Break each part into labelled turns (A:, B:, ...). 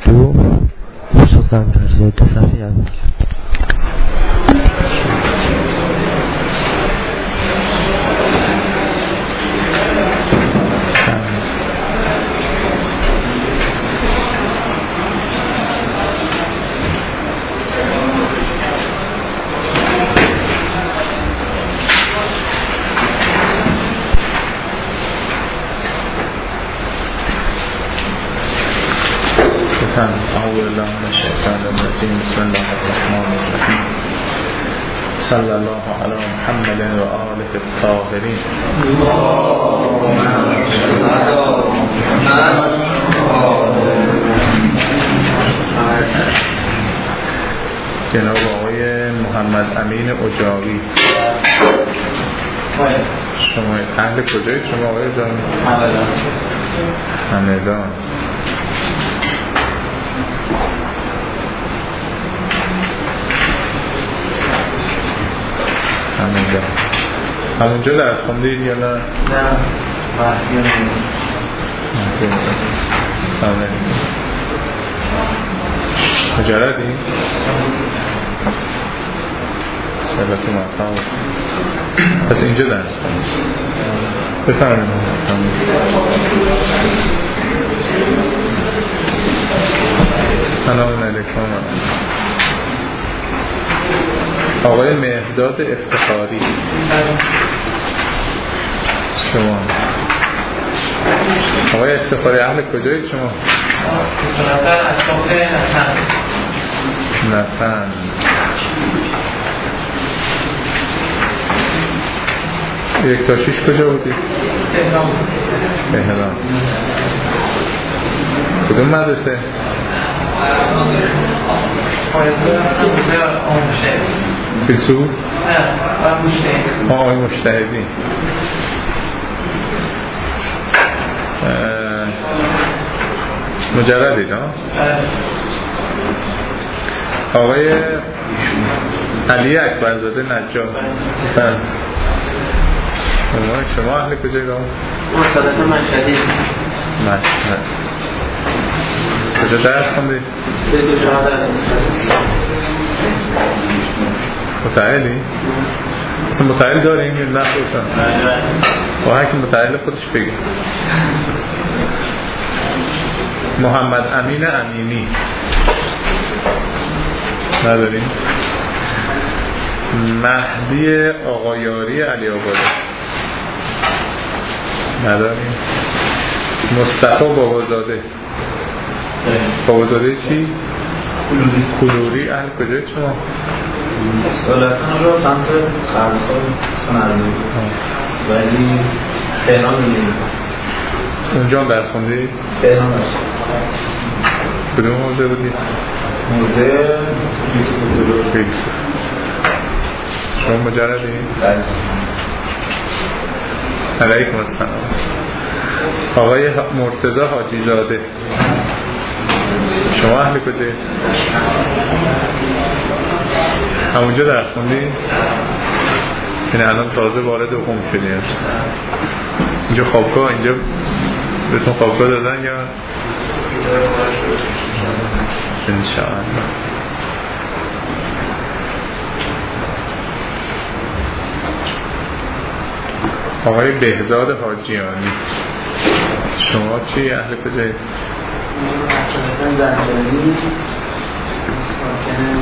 A: 92 استاد قمرزاده صفحه اول.
B: أعوذ بالله من الشيطان الرجيم. بسم الله الرحمن الرحيم. صلى الله على محمد وآله الطاهرين. جناب آقای محمد امین اجاوی، شما اهل کجایید شما آقای اجاوی؟ همدان. همونجا درس خوندید یا نه؟
C: نه وحدی
B: نه مجردی؟ سلطه مطمئن پس اینجا درس خوندید. بفرمایید. سلام علیکم. آقای مهداد افتخاری، شما آقای افتخاری اهل کجایید شما؟ نفن. یک تا 6 کجا بودید؟ تهران. کدوم مدرسه؟ فیلسوف؟ نه آقای مجتهدی. مجردید ها؟ آقای علی اکبرزاده نجار. شما اهل کجایی با؟
C: مصادف مشهدی.
B: کجا درس خوندید؟ متعهلی؟ اصلا متعهل داریم یا نه خودتان؟ با هر که متعهل خودش بگه. محمد امین امینی نداریم؟ مهدی آقایاری علی آباده نداریم؟ مصطفی بابازاده. بابازاده چی؟ کلوری. اهل کجای شما؟
C: سالتان رو سمت خرمخور سنرمی ولی تهران میدیم.
B: اونجا هم درس خوندی؟
C: تهران هست.
B: کدوم موضوع بودی؟
C: موضوع
B: فیلسوف. شما مجردی؟ علیکم السلام. آقای مرتضی حاجی زاده، شما اهل کجایی؟ همونجا درس خوندی؟ یعنی الان تازه وارد قم شدی هست. اینجا خوابگاه، اینجا بهتون خوابگاه دادن یا؟ انشاءالله. آقای بهزاد حاجیانی، شما چی اهل کجایی؟
C: مثلا زنجانی ساکن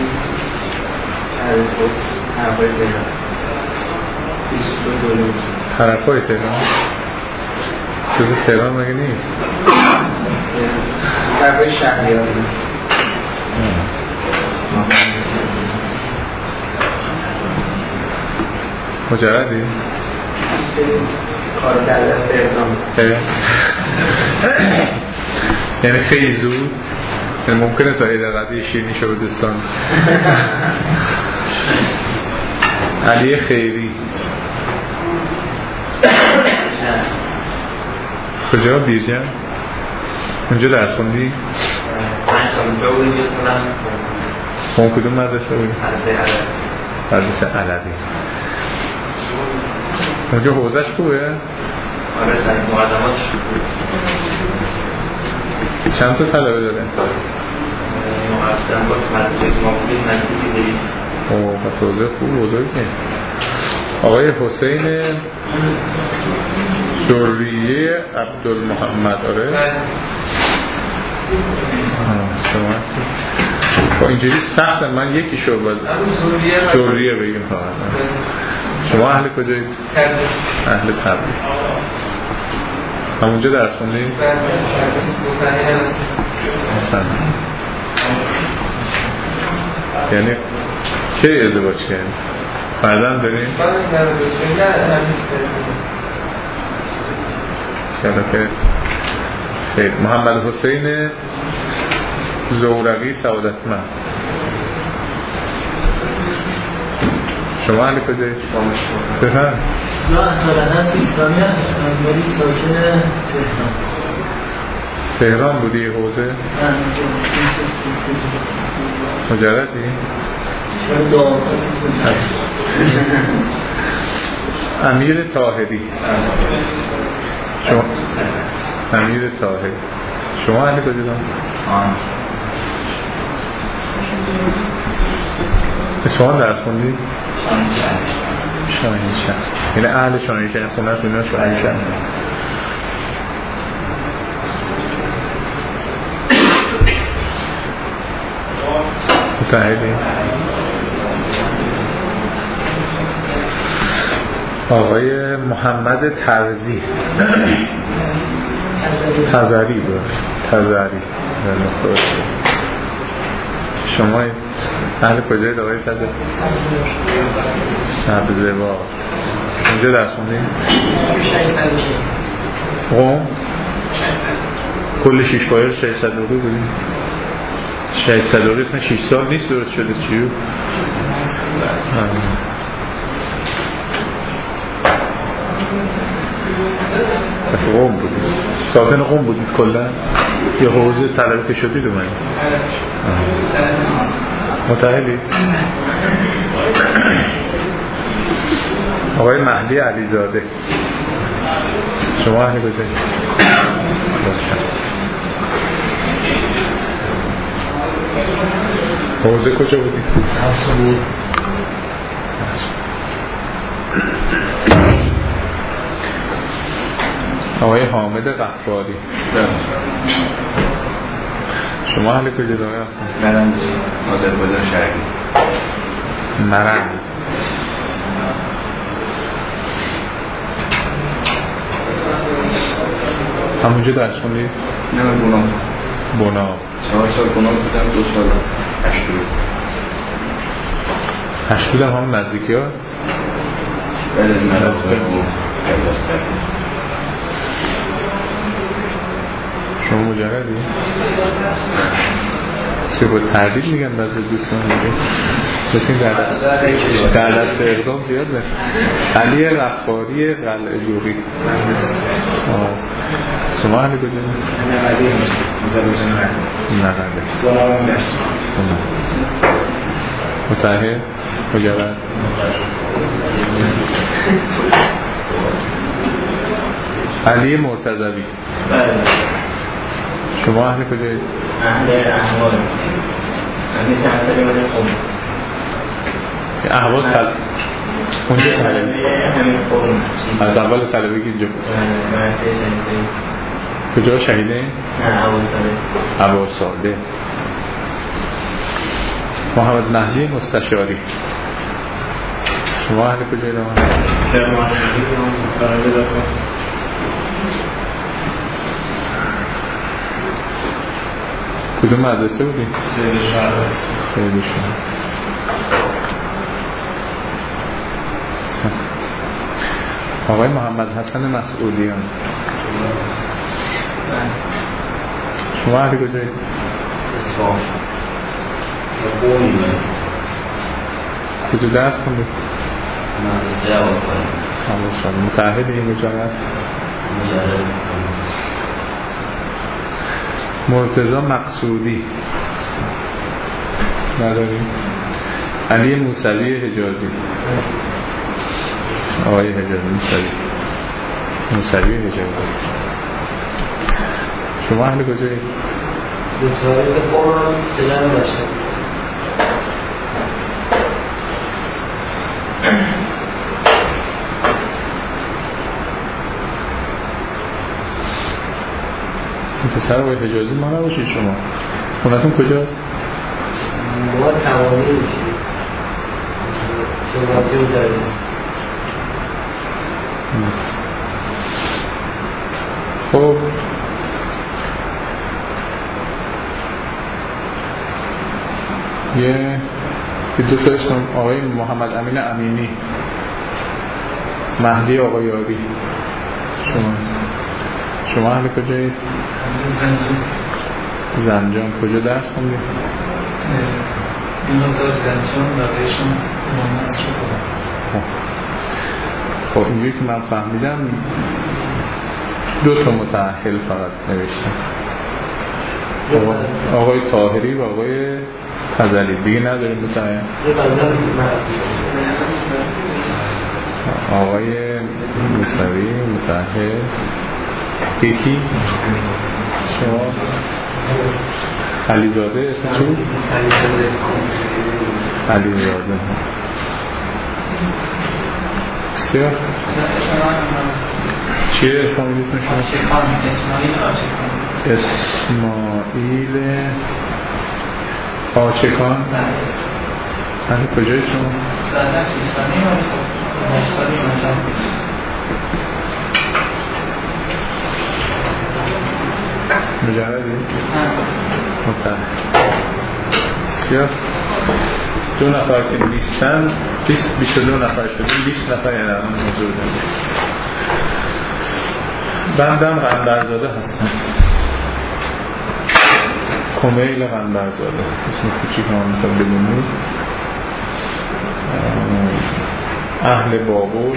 C: عرفوز حرفای تهران 22 دولت.
B: حرفای تهران؟ جزء تهران مگه نیست؟
C: حرفای شهریاری.
B: مجردی؟
C: کار کرده تهران.
B: یعنی خیلی زود ممکنه تا ایده قدی شیرینی شو به دوستان. علی خیری کجا؟ بیرجن؟ اونجا درس خوندی؟
C: 5 سال اونجا بودیم یه سالم.
B: اون کدوم مدرسه بودی؟ مدرسه علوی. اونجا حوزش خوبه؟
C: آره سنگ مقدماتش بود.
B: چند تا طلبه داره؟
C: رفتم با مدرسه ما بودیم نزدیک 200.
B: اوه پس حوزه خوب بزرگه. آقای حسین ذریه عبدالمحمد. آره شما با اینجوری سخته، من یکی شو باید ذریه بگیم فقط. شما اهل کجایید؟ اهل تبریز. همونجا درس خوندید؟ یعنی کی ازدواج کردید؟ فرزند دارید؟ که خیر. محمد حسین زورقی سعادتمند. شما اهل کجایید؟ بفرمایید.
D: من اصالتا سیستانی هستم ولی ساکن تهران.
B: تهران بودی حوزه؟ مجردی؟ امیر طاهری. شما امیر طاهری. شما اهل کجا دارم؟ اصفهان درس خوندی؟ شاهینشهر. یعنی اهل شاهینشهر خونه خونه شاهینشهر. متحدی؟ آقای محمد ترزی تزری بود. تزری. شما اهل کجای آقای تزری؟ سبزوار. اینجا درس خوندید؟ قم؟ کل 6 پایه 600 بودیم. 600 اسم 6 سال نیست درست شده چیو؟ پس قم بودید. ساکن قم بودید کلا؟ یا حوزه طلبه که شدید اومدید؟ متحدی؟ آقای مهدی علیزاده. شما اهل کجایی؟ حوزه کجا بودید؟ آقای حامد غفاری. شما اهل کجا دارید؟
C: مرند آذربایجان شرقی.
B: مرند. همونجا درس خوندید؟
C: نه من بناب.
B: بناب.
C: 4 سال بناب بودم، 2 سال هشتود.
B: هشتود هم همون نزدیکی ها؟
C: بعد از مرز بگو
B: شما مجردی؟ چه با تردید میگن بعضی دوستان میگه بسیم در دست اقدام زیاد به علی غفاری قلعه جوری. شما اهل کجا؟ نقده متحد مجرد. علی مرتضوی. شما اهل کجایی؟
D: اهل احواز. اهل تحصیل من خوب.
B: احواز اونجا طلبه؟ از اول طلبه که اینجا بود؟ کجا شهیده؟
D: نه
B: عباس ساده. محمد مهدی مستشاری. شما اهل کجایی رو؟ کدوم مدرسه بودی؟ خیلی شما. آقای محمد حسن مسعودیان. شما اهل کجایی؟
C: اصفهان.
B: کجا درس خوندید؟
C: مدرسه
B: عباسان. متعهد این مجرد؟ مرتضی مقصودی نداریم. علی موسوی حجازی. آقای حجازی موسوی حجازی. شما اهل کجایی؟
D: به تاریخ قرآن سلام باشد.
B: پسر آقای حجازی ما نباشید شما خونتون کجاست؟
D: ما تمامی میشید صحبتی رو داریم.
B: خب یه دو تا اسم آقای محمد امین امینی، مهدی آقایاری. شما اهل کجایید؟ زنجان. کجا درس خوندید؟
D: این دار زنجان و بهشون محمد شد.
B: خب اینجوری که من فهمیدم 2 تا متأهل فقط نوشتم، آقای طاهری و آقای فضلی، دیگه نداریم متأهل. آقای موسوی متأهل. یکی شما علیزاده اسم چی بود؟ علیزاده. بسیار چیه فامیلیتون شما؟ اسماعیل آچکان. اهل کجای شما؟ مجردی؟ مطمئن. بسیار 2 نفر که نیستن 22 نفر شدیم، 20 نفر یعنی الان حضور داریم. بندم قنبرزاده هستم، کمیل قنبرزاده، اسم کوچیک هم میتونم ببینید. اهل بابل،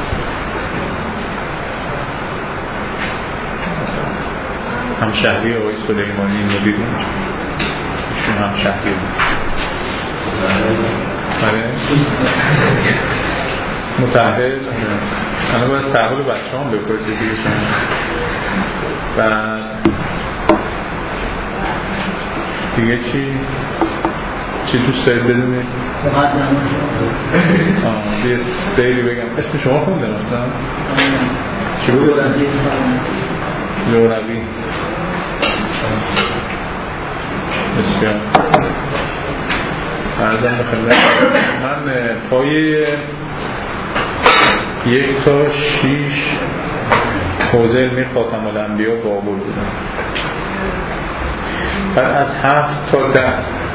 B: همشهری آقای سلیمانی مدیرون، ایشون همشهری بود. متأهل. انا باید تحول بچه هم بپرسید دیگه شما. بعد دیگه چی دوست دارید بدونید؟ یه سیری بگم. اسم شما خونده مثلا؟ چی بود اسم؟ زوربی. بسیار عرضم بخدمت. من پای 1 تا 6 حوزه علمی خاتم الانبیا بابل بودم. بعد از 7 تا 10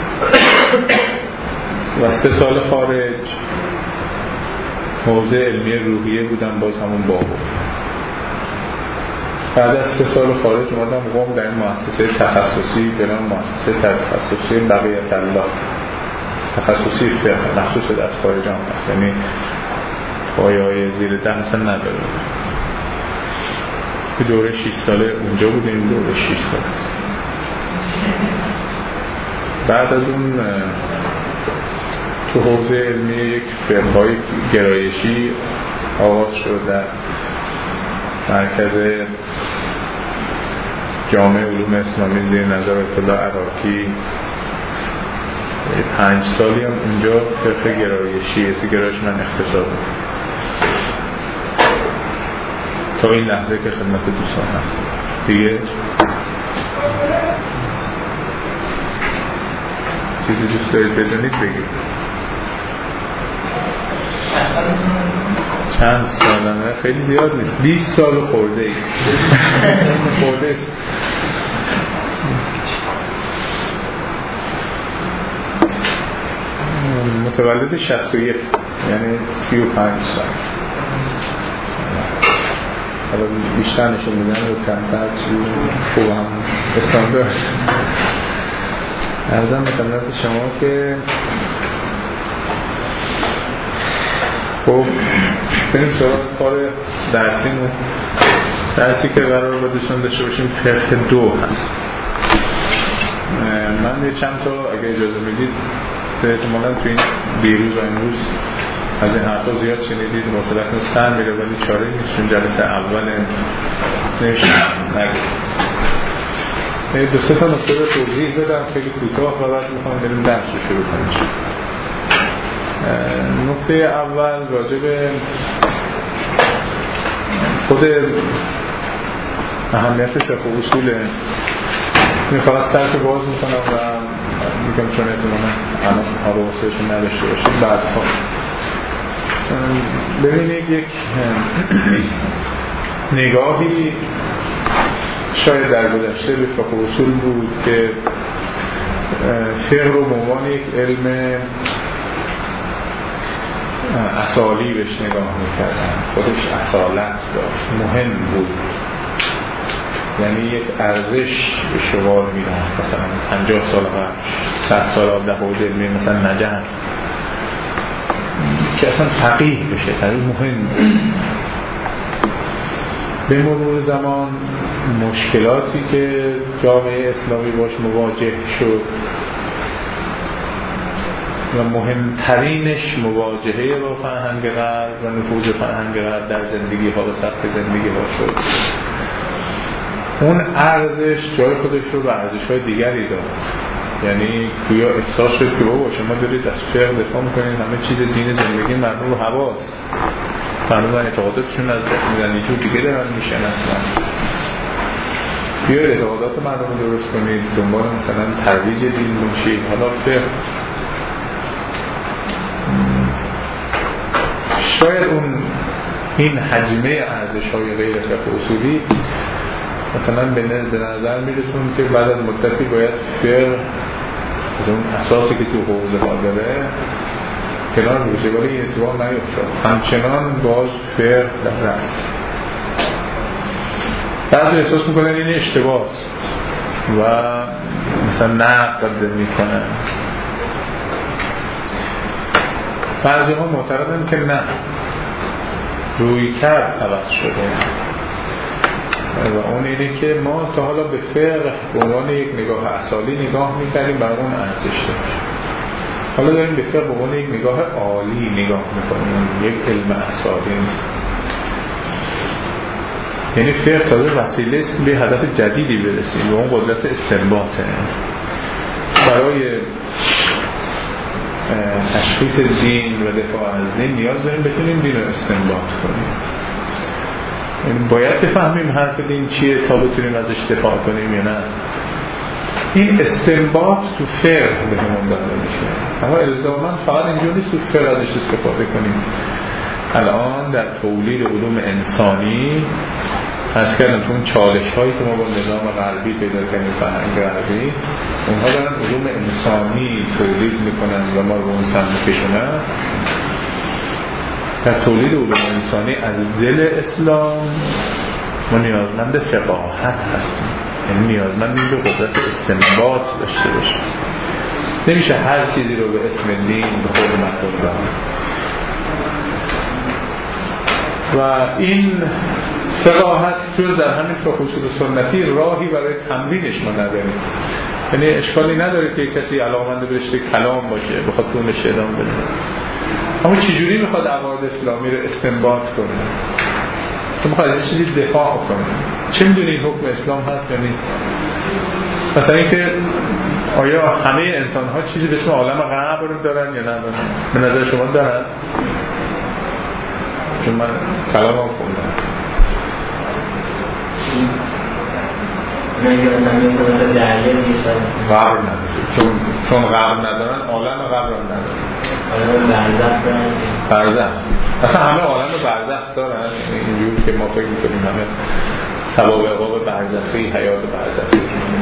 B: و 3 سال خارج حوزه علمی روحیه بودم، باز همون بابل. بعد از 3 سال خارج اومدم قم در این مؤسسه تخصصی به نام مؤسسه تخصصی بقیت الله، تخصصی فقه، مخصوص از خارج هم هست، یعنی پایه‌های زیر 10 اصلا نداره. که دوره 6 ساله اونجا بودیم، دوره 6 ساله. بعد از اون تو حوزه علمی یک فقه‌های گرایشی آغاز شد در مرکز جامعه علوم اسلامی زیر نظر اطلاع عراقی. 5 سالی هم اونجا فقه گرایشی، تو گرایش من اختصاص تا این لحظه که خدمت دوستان هست. دیگه چیزی دوست دارید بدونید بگید. چند سالمه؟ خیلی زیاد نیست، 20 سال خورده ای. خورده است. متولد 61 یعنی 35 سال. حالا بیشتر نشون میدن و کمتر خوب هم استاندارد. عرضم به خدمت شما که خب بریم سراغ کار درسیمون. درسی که قرار با دوستان داشته باشیم فقه 2 هست. من یه چند تا اگه اجازه میدید احتمالاً تو این بیروز و امروز از این حرفا زیاد شنیدید، واصلتون سر میره ولی چاره نیست، چون جلسه اول نمیشه نگید. دو سه تا نکته رو توضیح بدم خیلی کوتاه و بعد میخوام بریم درس رو شروع کنیم. نکته اول راجع به خود اهمیت فقه و اصوله. فقط سرک باز میکنم و میگم چون احتمالا الان حواسهشون نداشته باشید بعدها. ببینید یک نگاهی شاید در گذشته به فقه و اصول بود که فقه رو به عنوان یک علم اصالی بهش نگاه میکردن، خودش اصالت داشت، مهم بود، یعنی یک ارزش به شمار میرفت. مثلا 50 سال قبل 100 سال قبل در حوزه علمی مثلا نجف که اصلا فقیه بشه خیلی مهم بود. به مرور زمان مشکلاتی که جامعه اسلامی باش مواجه شد و مهمترینش مواجهه با فرهنگ غرب و نفوذ فرهنگ غرب در زندگی ها و سبک زندگی ها شد، اون ارزش جای خودش رو به ارزش های دیگری داد. یعنی گویا احساس شد که بابا شما دارید از فقه دفاع میکنید، همه چیز دین زندگی مردم رو حواس مردم و اعتقاداتشون از دست میدن، یه جور دیگه دارن میشن. اصلا بیا اعتقادات مردم رو درست کنید، دنبال مثلا ترویج دین باشید. حالا فقه شاید این حجمه ارزش های غیر فقه اصولی مثلا به نظر میرسون که بعد از مدتی باید فقه از اون اساسی که تو حوزه ها داره کنار بشه، ولی این اتفاق نیفتاد. همچنان باز فقه در رأس. بعضی احساس میکنن این اشتباه است و مثلا نقد میکنن، بعضی ها معتقدن که نه، روی کرد عوض شده و اون اینه که ما تا حالا به فقه به عنوان یک نگاه اصالی نگاه میکردیم، برای اون ارزش داشت. حالا داریم به فقه به عنوان یک نگاه عالی نگاه میکنیم، یک علم اصالی نیست. یعنی فقه تازه وسیله است به هدف جدیدی برسیم و اون قدرت استنباطه. برای تشخیص دین و دفاع از دین نیاز داریم بتونیم دین رو استنباط کنیم. یعنی باید بفهمیم حرف دین چیه تا بتونیم ازش دفاع کنیم یا نه. این استنباط تو فقه به همون داده میشه، اما الزاما فقط اینجور نیست تو فقه ازش استفاده کنیم. الان در تولید علوم انسانی از کردم تو اون چالش هایی که ما با نظام غربی پیدا کنیم، فرهنگ غربی، اونها دارن علوم انسانی تولید میکنن و ما رو اون سمت کشونن. در تولید علوم انسانی از دل اسلام ما نیازمند فقاهت هستیم، یعنی نیازمند این به قدرت استنباط داشته باشیم. نمیشه هر چیزی رو به اسم دین به خود مطلوب دارم. و این فقاهت جز در همین فقه اصول سنتی راهی برای تمرینش ما نداریم. یعنی اشکالی نداره که کسی علاقه‌مند به رشته کلام باشه بخواد اون رشته ادامه بده، اما چجوری میخواد عقاید اسلامی رو استنباط کنه؟ تو میخواد از چیزی دفاع کنه. چه میدونی حکم اسلام هست یا نیست؟ مثلا اینکه آیا همه انسان ها چیزی به اسم عالم غیب رو دارن یا ندارن؟ به نظر شما دارن؟ چون من کلام هم خوندم. غرب نداره، چون غرب ندارن عالم غرب هم ندارن. برزخ اصلا همه عالم برزخ دارن، اینجور که ما فکر میکنیم همه ثواب عقاب برزخی، حیات برزخی.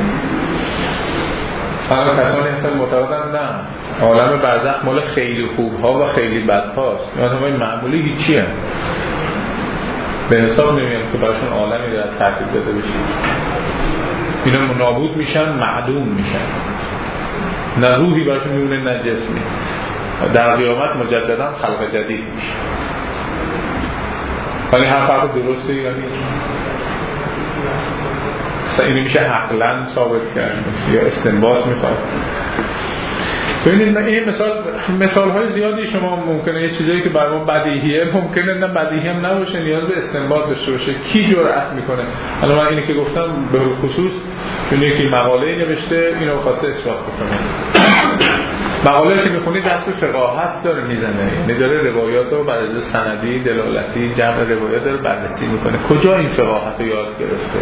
B: اما کسانی هستن معتقدن نه، عالم برزخ مال خیلی خوب ها و خیلی بد هاست، آدمای معمولی هیچی هم به حساب نمیان که براشون عالمی در ترتیب داده بشه. اینا نابود میشن، معدوم میشن، نه روحی براشون میمونه نه جسمی. در قیامت مجددا خلق جدید میشه. ولی هر فرق درسته یا نیست؟ اینو میشه عقلاً ثابت کرد یا استنباط میخواد؟ ببینید این مثال های زیادی شما ممکنه یه چیزایی که برای ما بدیهیه ممکنه نه بدیهی هم نباشه، نیاز به استنباط داشته باشه. کی جرأت میکنه؟ الان من اینی که گفتم به خصوص چون یکی مقاله نوشته اینو خواسته اثبات بکنه. مقاله که میخونید دست به فقاهت داره میزنه، یعنی داره روایات رو بر اساس سندی، دلالتی، جمع روایات داره بررسی میکنه. کجا این فقاهت رو یاد گرفته؟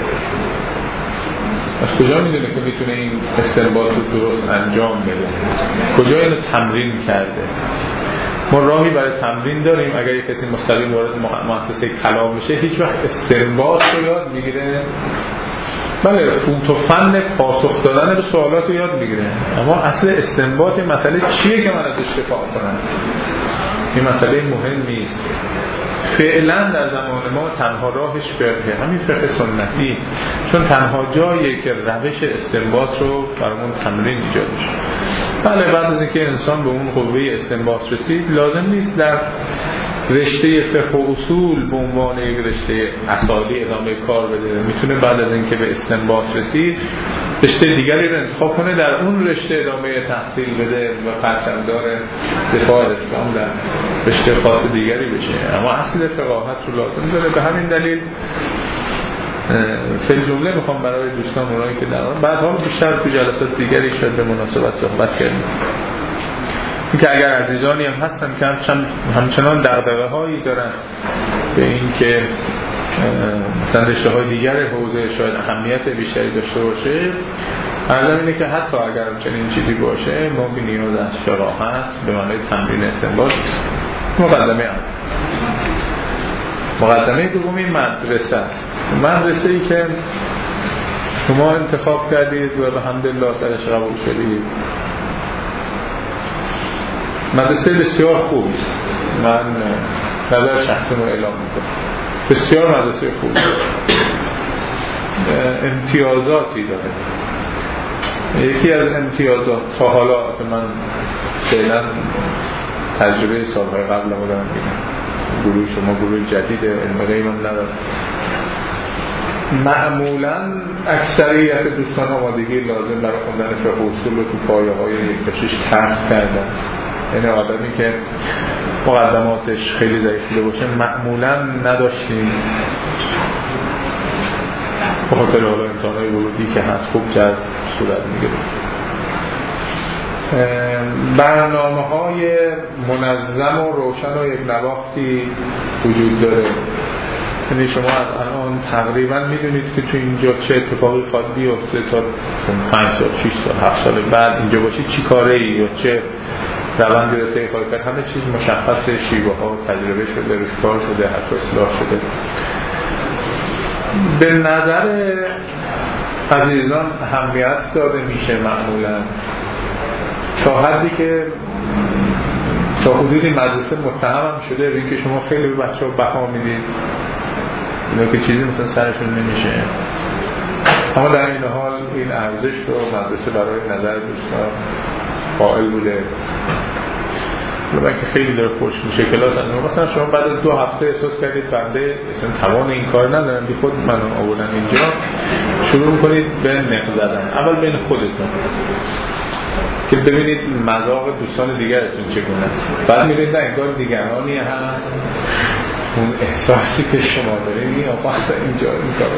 B: از کجا میدونه که میتونه این استنباط رو درست انجام بده؟ کجا اینو تمرین کرده؟ ما راهی برای تمرین داریم. اگر یک کسی مستقیم وارد مؤسسه کلام بشه هیچ وقت استنباط رو یاد میگیره؟ بله، فوت و فن پاسخ دادن به سوالات رو یاد میگیره، اما اصل استنباط مسئله چیه که من ازش دفاع کنم؟ این مسئله مهم نیست. فعلا در زمان ما تنها راهش فقه، همین فقه سنتی، چون تنها جاییه که روش استنباط رو برامون تمرین ایجاد میشه. بله، بعد از اینکه انسان به اون قوه استنباط رسید لازم نیست در رشته فقه و اصول به عنوان یک رشته اساسی ادامه کار بده. میتونه بعد از اینکه به استنباط رسید رشته دیگری رو انتخاب کنه، در اون رشته ادامه تحصیل بده و پرچمدار دفاع اسلام در رشته خاص دیگری بشه. اما اصل فقاهت رو لازم داره. به همین دلیل فعل جمله میخوام برای دوستان اونایی که در بعدها بیشتر تو جلسات دیگری شاید به مناسبت صحبت کردیم که اگر عزیزانی هم هستن که همچنان دغدغه‌هایی دارن به این که مثلا رشته‌های دیگر حوزه شاید اهمیت بیشتری داشته باشه، عرضم اینه که حتی اگر چنین چیزی باشه ما بی نیاز از فقاهت به معنی تمرین استنباط مقدمه دومی مدرسه است. مدرسه‌ای که شما انتخاب کردید و به حمدالله سرش قبول شدید، مدرسه بسیار خوبی است. من نظر شخصی رو اعلام میکنم، بسیار مدرسه خوبی، امتیازاتی داره. یکی از امتیازات تا حالا که من فعلا تجربه سالهای قبل رو دارم میگم، گروه شما گروه جدید علم غیب هم نداره، معمولا اکثریت دوستان آمادگی لازم برای خوندن فقه و اصول رو تو پایه‌های یک تا 6 کسب کردن. یعنی آدمی که مقدماتش خیلی ضعیف بوده باشه معمولا نداشتیم، به خاطر حالا امتحانات ورودی که هست خوب جذب صورت میگیره. برنامه‌های منظم و روشن و یک نواختی وجود داره. یعنی شما از الان تقریبا میدونید که تو اینجا چه اتفاقی خواهد بیفته تا 5 سال 6 سال 7 سال بعد اینجا باشید چی کاره ای یا چه روندی رو طی خواهید کرد. همه چیز مشخصه، شیوه ها تجربه شده، روش کار شده، حتی اصلاح شده. به نظر عزیزان اهمیت داده میشه معمولا تا حدی که تا حدودی مدرسه متهم هم شده به اینکه شما خیلی به بچه ها بها میدید، اینا که چیزی مثلا سرشون نمیشه. اما در این حال این ارزش رو مدرسه برای نظر دوستان قائل بوده. من که خیلی داره خوش میشه کلاس هم. مثلا شما بعد از 2 هفته احساس کردید بنده اصلا توان این کار ندارم، بی خود منو آوردن اینجا، شروع میکنید به نق زدن. اول بین خودتون که ببینید مذاق دوستان دیگرتون چگونه است، بعد میبینید انگار دیگرانی هم اون احساسی که شما دارید این آقا اصلا اینجا این کار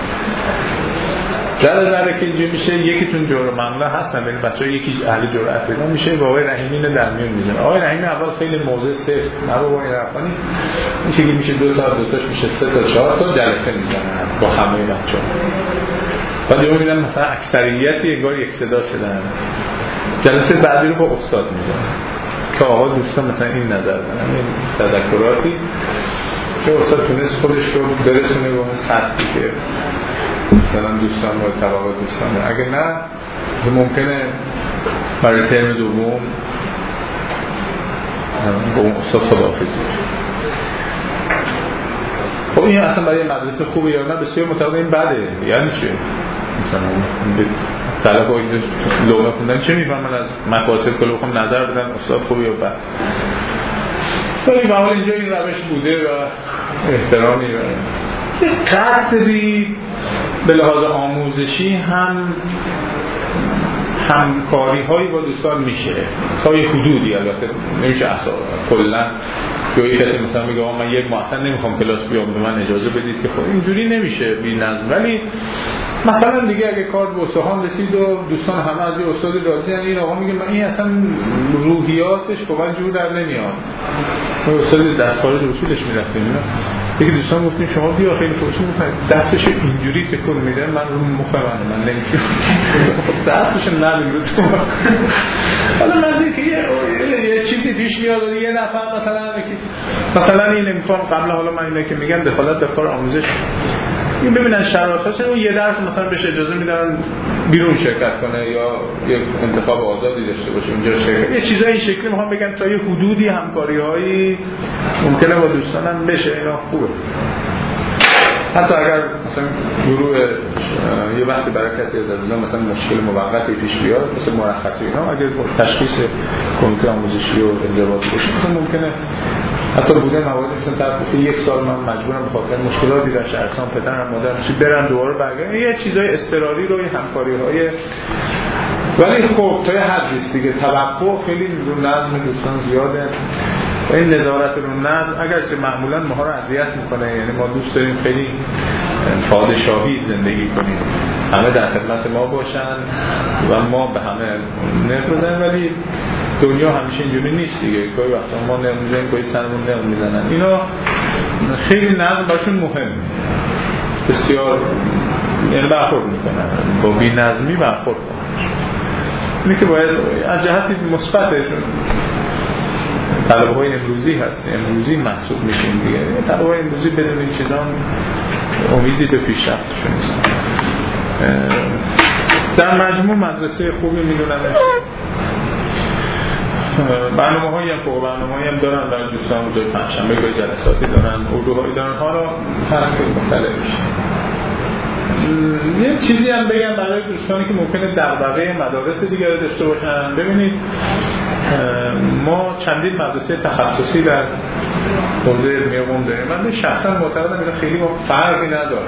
B: ذره که اینجا میشه. یکیتون جور معامله هستن، ببین بچه‌ها یکی اهل جرأت پیدا میشه با آقای رحیمی رو در میون میذاره. آقای رحیمی اول خیلی موضوع صفر نه با این رفا نیست، میشه که میشه 2 تا 2 تاش میشه 3 تا 4 تا جلسه میزنن با همه بچه‌ها. بعد یهو میبینن مثلا اکثریتی انگار یک صدا شدن، جلسه بعدی رو با استاد میزنن که آقا دوستان مثلا این نظر دارن، این تذکراتی که استاد تونست خودش رو برسونه به اون سطحی که مثلا دوستان باید طبقات دوستان دارن. اگه نه ممکنه برای ترم دوم با اون استاد خداحافظی بشه. خب این اصلا برای مدرسه خوبه یا نه؟ بسیار مطابق این بده. یعنی چه؟ مثلا طلب ها اینجا لغه خوندن چه میفهمن از مفاصل کلو بخوام نظر بدن استاد خوبه یا بد؟ ولی به حال اینجا این روش بوده و احترامی و قدری به لحاظ آموزشی هم همکاری هایی با دوستان میشه تا یه حدودی، البته نمیشه کلا یا یک کسی مثلا میگه آقا من یک ماه اصلا نمیخوام کلاس بیام، به من اجازه بدید که خب اینجوری نمیشه بی نظم. ولی مثلا دیگه اگه کار به استخوان رسید و دوستان همه از یه استادی راضی ان، این آقا میگه من این اصلا روحیاتش با جور در نمیاد. ما استاد دستکار اصولش میرفتیم، یکی دوستان گفتیم شما بیا خیلی خوشم میکنید دستش اینجوری تکون میده، من رو مخ من نمیتونم دستش نمیره تو. حالا من که یه چیزی پیش میاد و یه نفر مثلا این امکان قبل، حالا من اینه که میگم دخالت در کار آموزش، این ببینن شرایطش رو یه درس مثلا بهش اجازه میدن بیرون شرکت کنه یا یک انتخاب آزادی داشته باشه اونجا شرکت، یه چیزای این شکلی میخوام بگم تا یه حدودی همکاری‌هایی ممکنه با دوستانم بشه، اینا خوبه. حتی اگر مثلا گروه یه وقتی برای کسی از عزیزان مثلا مشکل موقتی پیش بیاد مثل مرخصی اینا، اگر تشخیص کمیته آموزشی و انضباطی بشه مثلا ممکنه حتی بوده مواردی مثلا طرف یک سال من مجبورم به خاطر مشکلاتی در شهرستان پدرم مادرم برم دوباره برگردم، یه چیزای اضطراری رو، همکاری‌های، ولی خب تا یه حدی است دیگه. توقع خیلی رو نظم دوستان زیاده و این نظارت رو نظم اگرچه معمولا ماها رو اذیت میکنه، یعنی ما دوست داریم خیلی پادشاهی زندگی کنیم، همه در خدمت ما باشن و ما به همه نرخ بزنیم، ولی دنیا همیشه اینجوری نیست دیگه. گاهی وقتا ما نمی‌ذاریم، گاهی سرمون نمی‌زنن. اینا خیلی نظم براشون مهم، بسیار یعنی برخورد میکنن با بی‌نظمی برخورد کنن. اینه که باید از جهتی مثبتشون طلبه‌های امروزی هست، امروزی محسوب میشیم دیگه. طلبه‌های امروزی بدون این چیزا امیدی به پیشرفتشون نیست. در مجموع مدرسه خوبی میدونمش. برنامه‌هایی هم فوق برنامه‌هایی هم دارن برای دوستان، روزهای پنجشنبه گاهی جلساتی دارن، اردوهایی دارن، حالا فصل مختلف میشه. یه چیزی هم بگم برای دوستانی که ممکنه دغدغه مدارس دیگه داشته باشن. ببینید ما چندین مدرسه تخصصی در حوزه علمی قم داریم. من شخصا معتقدم اینا خیلی با فرقی نداره،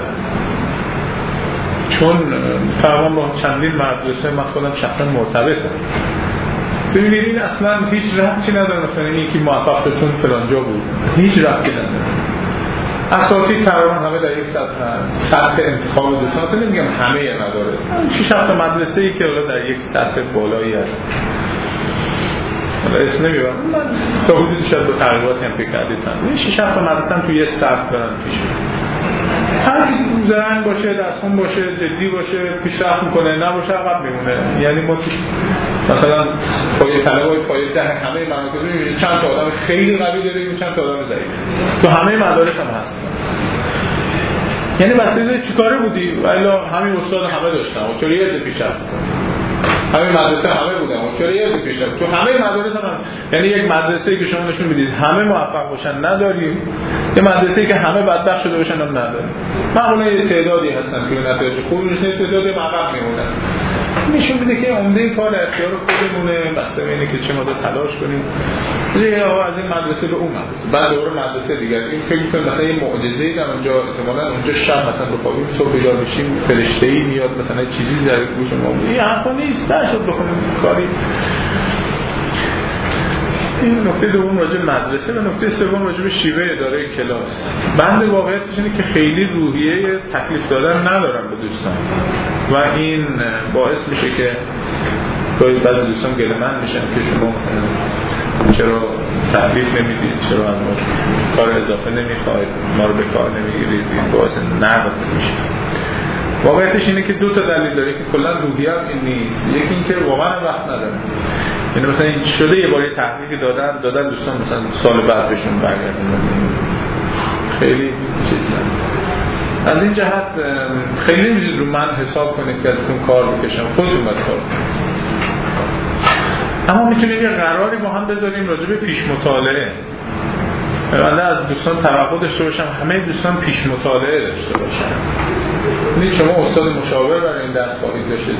B: چون تقریبا با چندین مدرسه من خودم شخصا مرتبطم. ببینید این اصلا هیچ ربطی نداره مثلا اینکه موفق چون فلانجا بود، هیچ ربطی نداره. اساتید تقریبا همه در یک سطح انتخاب دوستان، اصلا نمیگم همه مدارس، 6-7 مدرسه‌ای که حالا در یک سطح بالایی هست، حالا اسم نمیبرم، من تا حدودی شاید به تغییراتی هم فکر کردید، 6-7 مدرسه هم توی یه سطح دارن پیش هر کی زرنگ باشه، دستخوان باشه، جدی باشه، پیشرفت میکنه، نباشه عقب میمونه. یعنی ما مثلا پای طلبای پای ده همه مراکز میبینید چند تا آدم خیلی قوی داریم، چند تا آدم ضعیف تو همه مدارس هم هست. یعنی بسیاری چیکاره بودی ولی همین استاد همه داشتن و چوری یه پیشرفت میکنه، همین مدرسه همه بودن و چوری یه پیشرفت تو همه مدارس هم. یعنی یک مدرسه‌ای که شما نشون میدید همه موفق باشن نداریم، یه مدرسه‌ای که همه بدبخت شده باشن هم نداریم. معمولا یه تعدادی هستن که نتایج خوبی میشن، تعدادی عقب میمونن. نشون میده که عمده کار اختیار خودمونه، بسته به اینه که چه مدت تلاش کنیم. یه آقا از این مدرسه به اون مدرسه، بعد دوباره مدرسه دیگر. این فکر می‌کنم مثلا یه معجزه‌ای در اونجا، احتمالاً اونجا شب مثلا بخوابیم صبح بیدار بشیم فرشته‌ای میاد مثلا چیزی زره گوش ما. این حرفا نیست، نشد بخونیم کاری. این نکته دوم راجع به مدرسه و نکته سوم راجع به شیوه اداره کلاس. بنده واقعیتش اینه که خیلی روحیه تکلیف دادن ندارم به دوستان و این باعث میشه که گاهی بعضی دوستان گله‌مند میشن که شما مثلا چرا تکلیف نمیدید، چرا از ما کار اضافه نمیخواید، ما رو به کار نمیگیرید. این باعث نقد میشه. واقعیتش اینه که دو تا دلیل داره که کلا روحیه این نیست. یکی این که واقعا وقت نداره، یعنی مثلا این شده یه باری تحقیقی دادن دوستان مثلا سال بعد بهشون برگردن، خیلی چیز نه. از این جهت خیلی نمیدید رو من حساب کنید که ازتون کار بکشم، خودتون باید کار کنید. اما میتونید یه قراری با هم بذاریم راجع به پیش مطالعه. من از دوستان توقع داشته باشم همه دوستان پیش مطالعه داشته باشن. یعنی شما استاد مشاور برای این درس خواهید داشتید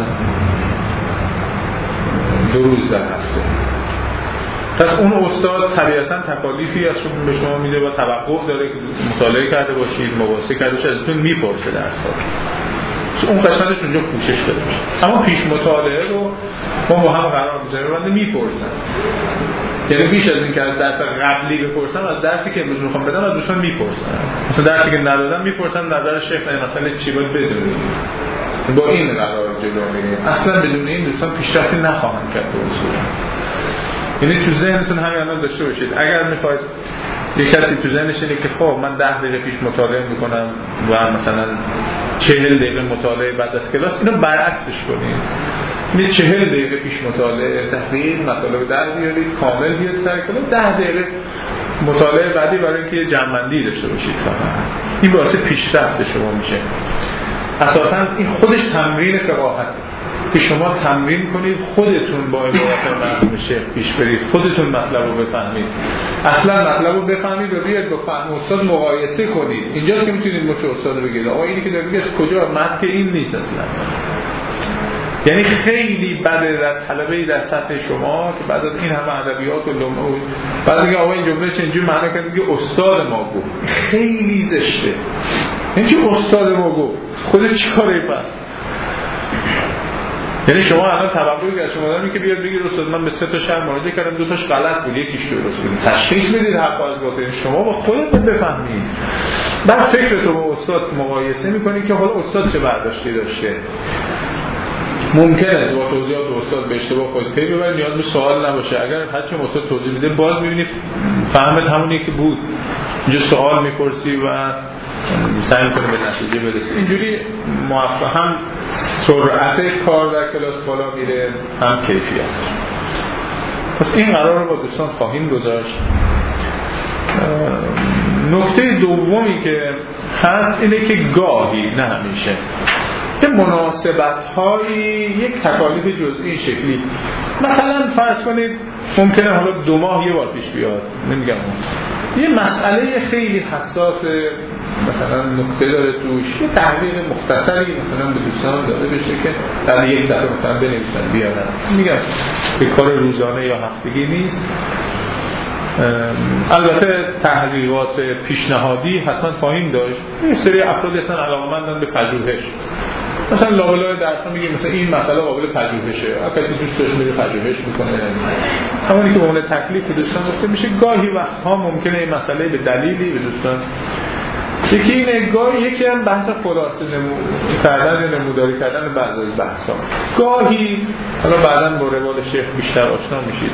B: 2 روز در هفته. پس اون استاد طبیعتاً تکالیفی از شما به شما میده و توقع داره که مطالعه کرده باشید، مباحثه کرده باشید، ازتون میپرسه درس خواهید. اون قسمتش اونجا پوشش بده باشه. اما پیش مطالعه رو ما با هم قرار میذاریم و بنده میپرسن یعنی بیش از این که از درس قبلی بپرسم، از درسی که امروز میخوام بدم از دوستان میپرسم. مثلا درسی که ندادم میپرسم نظر شیخ مثلا چی باید بدونید. با این قرار جلو میریم. اصلا بدون این دوستان پیشرفتی نخواهند کرد به اصول. یعنی تو ذهنتون همین الان داشته باشید اگر میخواید یک کسی تو ذهنش اینه که خب من 10 دقیقه پیش مطالعه میکنم و مثلا 40 دقیقه مطالعه بعد از کلاس، اینو برعکسش کنید. یعنی 40 دقیقه پیش مطالعه تحلیل مطالب در بیارید کامل بیاد سر کلاس، 10 دقیقه مطالعه بعدی برای اینکه جمع‌بندی داشته باشید. فقط این باعث پیشرفت شما میشه. اساساً این خودش تمرین فقاهت که شما تمرین کنید خودتون با عبارت مرحوم شیخ پیش برید، خودتون مطلب رو بفهمید، اصلا مطلب رو بفهمید و بیاید با فهم استاد مقایسه کنید. اینجاست که میتونید مچ استاد رو بگید آقا اینی که داره میگه از کجا مد که این نیست اصلا. یعنی خیلی بده در طلبه‌ای در سطح شما که بعد از این همه ادبیات و لمع بعد میگه آقا این جملهش اینجوری معنا کرد که استاد ما گفت، خیلی زشته. اینکه استاد ما گفت خودت چیکاره پس؟ یعنی شما الان توقعی از شما دارید که بیاد بگید استاد من به 3 تا شهر مراجعه کردم 2 تاش غلط بود یکیش درست بود. تشخیص بدید حق از باطل. شما با خودتون بفهمید. بعد فکرتون با استاد مقایسه میکنید که حالا استاد چه برداشتی داشته. ممکنه با توضیحات استاد به اشتباه خودت پی ببرید، نیاز به سوال نباشه. اگر هرچی استاد توضیح میده باز میبینید فهمت همونی که بود. اینجا سوال میپرسی و سعی می‌کنی به نتیجه برسی. اینجوری موفق هم سرعت کار در کلاس بالا میره هم کیفیت. پس این قرار رو با دوستان خواهیم گذاشت. نکته دومی که هست اینه که گاهی نه همیشه که مناسبت‌های یک تکالیف جزئی این شکلی، مثلا فرض کنید ممکنه حالا 2 ماه یه بار پیش بیاد، نمیگم یه مسئله خیلی حساس مثلا نکته داره توش، یه تحقیق مختصری مثلا به دوستان داده بشه که در یک صفحه مثلا بنویسن بیارن. میگم که کار روزانه یا هفتگی نیست. البته تحقیقات پیشنهادی حتما خواهیم داشت. یه سری افراد هستن علاقه‌مندن به پژوهش، مثلا لابلای درسا میگه مثلا این مسئله قابل پژوهشه، اگه کسی دوست داشت میره پژوهش میکنه. همونی که به عنوان تکلیف دوستان گفته میشه. گاهی وقتها ممکنه این مسئله به دلیلی به دوستان یکی این گاهی یکی هم بحث خلاصه کردن نموداری کردن بعضی از بحث‌ها. گاهی حالا بعداً با روال شیخ بیشتر آشنا میشید.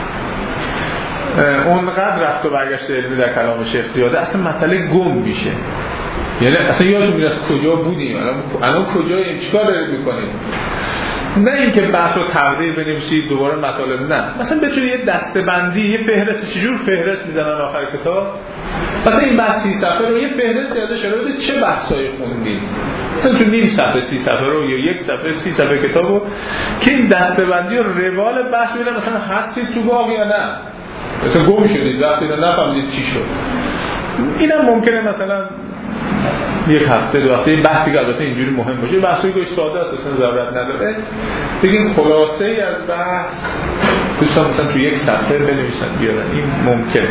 B: اونقدر رفت و برگشت علمی در کلام شیخ زیاده اصلا مسئله گم میشه. یعنی اصلا یادتون میاد از کجا بودیم، الان کجاییم، چیکار داریم میکنیم. نه اینکه بحث رو تقدیر بنویسید دوباره مطالب، نه مثلا بتونید یه دسته‌بندی، یه فهرست، چجور فهرست میزنن آخر کتاب، مثلا این بحث 30 صفحه رو یه فهرست یادش رو بده چه بحثایی خوندید، مثلا تو نیم صفحه 30 صفحه رو یا یک صفحه 30 صفحه کتابو که این دسته‌بندی و روال بحث میده، مثلا هستید تو باغ یا نه، مثلا گم شدید وقتی نفهمیدید چی شد. اینم ممکنه مثلا یک هفته 2 هفته بحثی که البته اینجوری مهم باشه، بحثی که ساده است اصلا ضرورت نداره، بگیم خلاصه ای از بحث دوستان مثلا تو یک صفحه بنویسن بیارن، این ممکنه.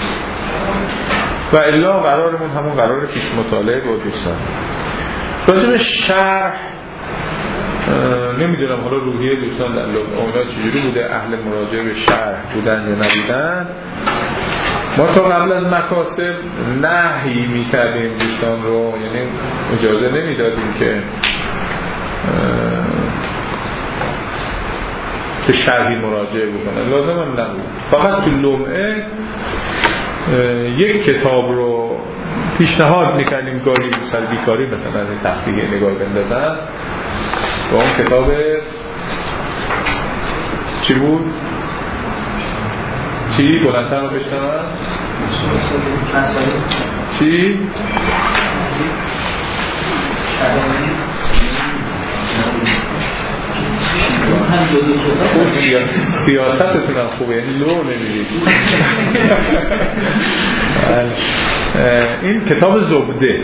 B: و الا قرارمون همون قرار پیش مطالعه با دوستان. راجع به شرح نمیدونم حالا روحیه دوستان در اونا چجوری بوده، اهل مراجعه به شرح بودن یا نبودن. ما تا قبل از مکاسب نهی میکردیم دوستان رو، یعنی اجازه نمیدادیم که شرحی مراجعه بکنن، لازم هم نبود. فقط تو لمعه یک کتاب رو پیشنهاد میکردیم گاهی سر بیکاری مثلا این تحقیق نگاه بندازن و اون کتاب چی بود؟ چی؟ بلندتر رو بشنون؟ چی؟ سیاستتون هم خوبه، یعنی لو نمیدید. این کتاب زبده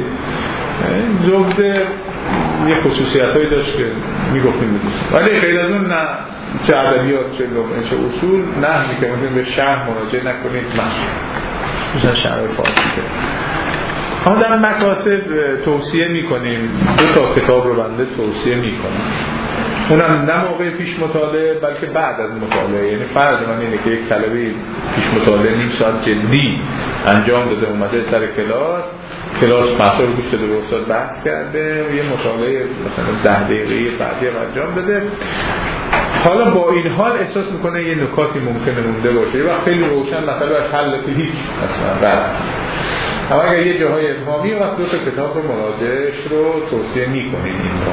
B: یه خصوصیت هایی داشت که میگفتیم بدوست، ولی غیر از اون نه، چه ادبیات چه لغت چه اصول نه میکنیم به شرح مراجعه نکنید، مثلا شرح فارسی که اما در مکاسب توصیه میکنیم 2 تا کتاب رو بنده توصیه میکنم. اونم نه موقع پیش مطالعه بلکه بعد از مطالعه. یعنی فرض من اینه که یک طلبه پیش مطالعه نیم ساعت جدی انجام داده، اومده سر کلاس بحثا رو گوش داده، به استاد بحث کرده، یه مطالعه مثلا 10 دقیقه‌ای بعدی انجام داده، حالا با این حال احساس میکنه یه نکاتی ممکنه مونده باشه، یه وقت خیلی روشن مثلا از حل که هیچ مثلا بعد. اما اگر یه جاهای ابهامی وقت 2 تا کتاب رو مراجعهش رو توصیه میکنیم.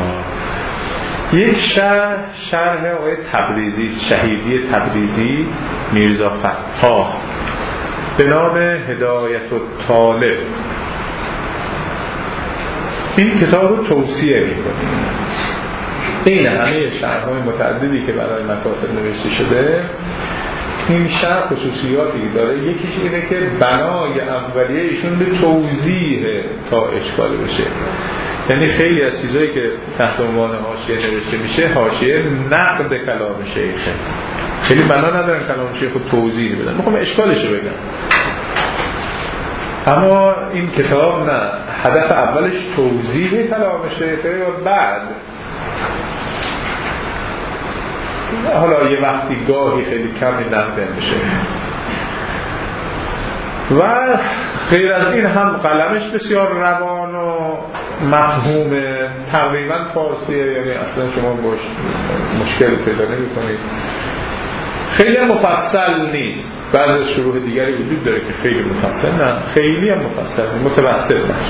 B: یک شرح آقای تبریزی، شهیدی تبریزی، میرزا فتاح، به نام هدایت الطالب. این کتاب رو توصیه میکنیم. این همه شرح‌های متعددی که برای مکاتب نوشته شده، این شرح خصوصیاتی داره. یکیش اینه که بنای اولیه ایشون به توضیح تا اشکال بشه. یعنی خیلی از چیزایی که تحت عنوان حاشیه نوشته میشه حاشیه نقد کلام شیخه، خیلی بنا ندارن کلام شیخ رو توضیح بدن، میخوام اشکالش رو بگم. اما این کتاب نه، هدف اولش توضیح کلام شیخه و بعد حالا یه وقتی گاهی خیلی کمی نقد میشه. و غیر از این هم قلمش بسیار روان و مفهوم، تقریبا فارسیه، یعنی اصلا شما باش مشکل پیدا نمی کنید. خیلی هم مفصل نیست، بعض از شروح دیگری وجود داره که خیلی مفصل، نه خیلی هم مفصل، متوسط باشه.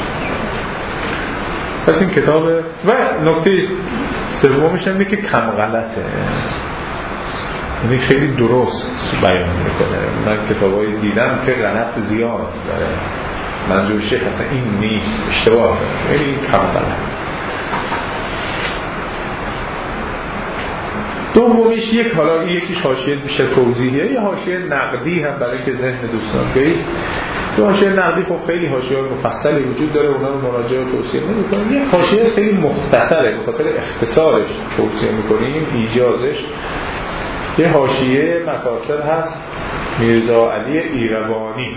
B: پس این کتاب و نکته سومش اینه که کم غلطه، یعنی خیلی درست بیان میکنه. من کتابایی دیدم که غلط زیاد داره، منظور شیخ اصلا این نیست، اشتباه داره، یعنی کم غلط. دومیش حالا یکیش حاشیه بیشتر توضیحیه، یه حاشیه نقدی هم برای که ذهن دوستان بگید. دو حاشیه نقدی خب خیلی حاشیه مفصلی وجود داره، اونا رو مراجعه و توصیه نمی‌کنیم. یه حاشیه خیلی مختصره، به خاطر اختصارش توصیه می‌کنیم، ایجازش. یه حاشیه مفاصل هست میرزا علی ایروانی،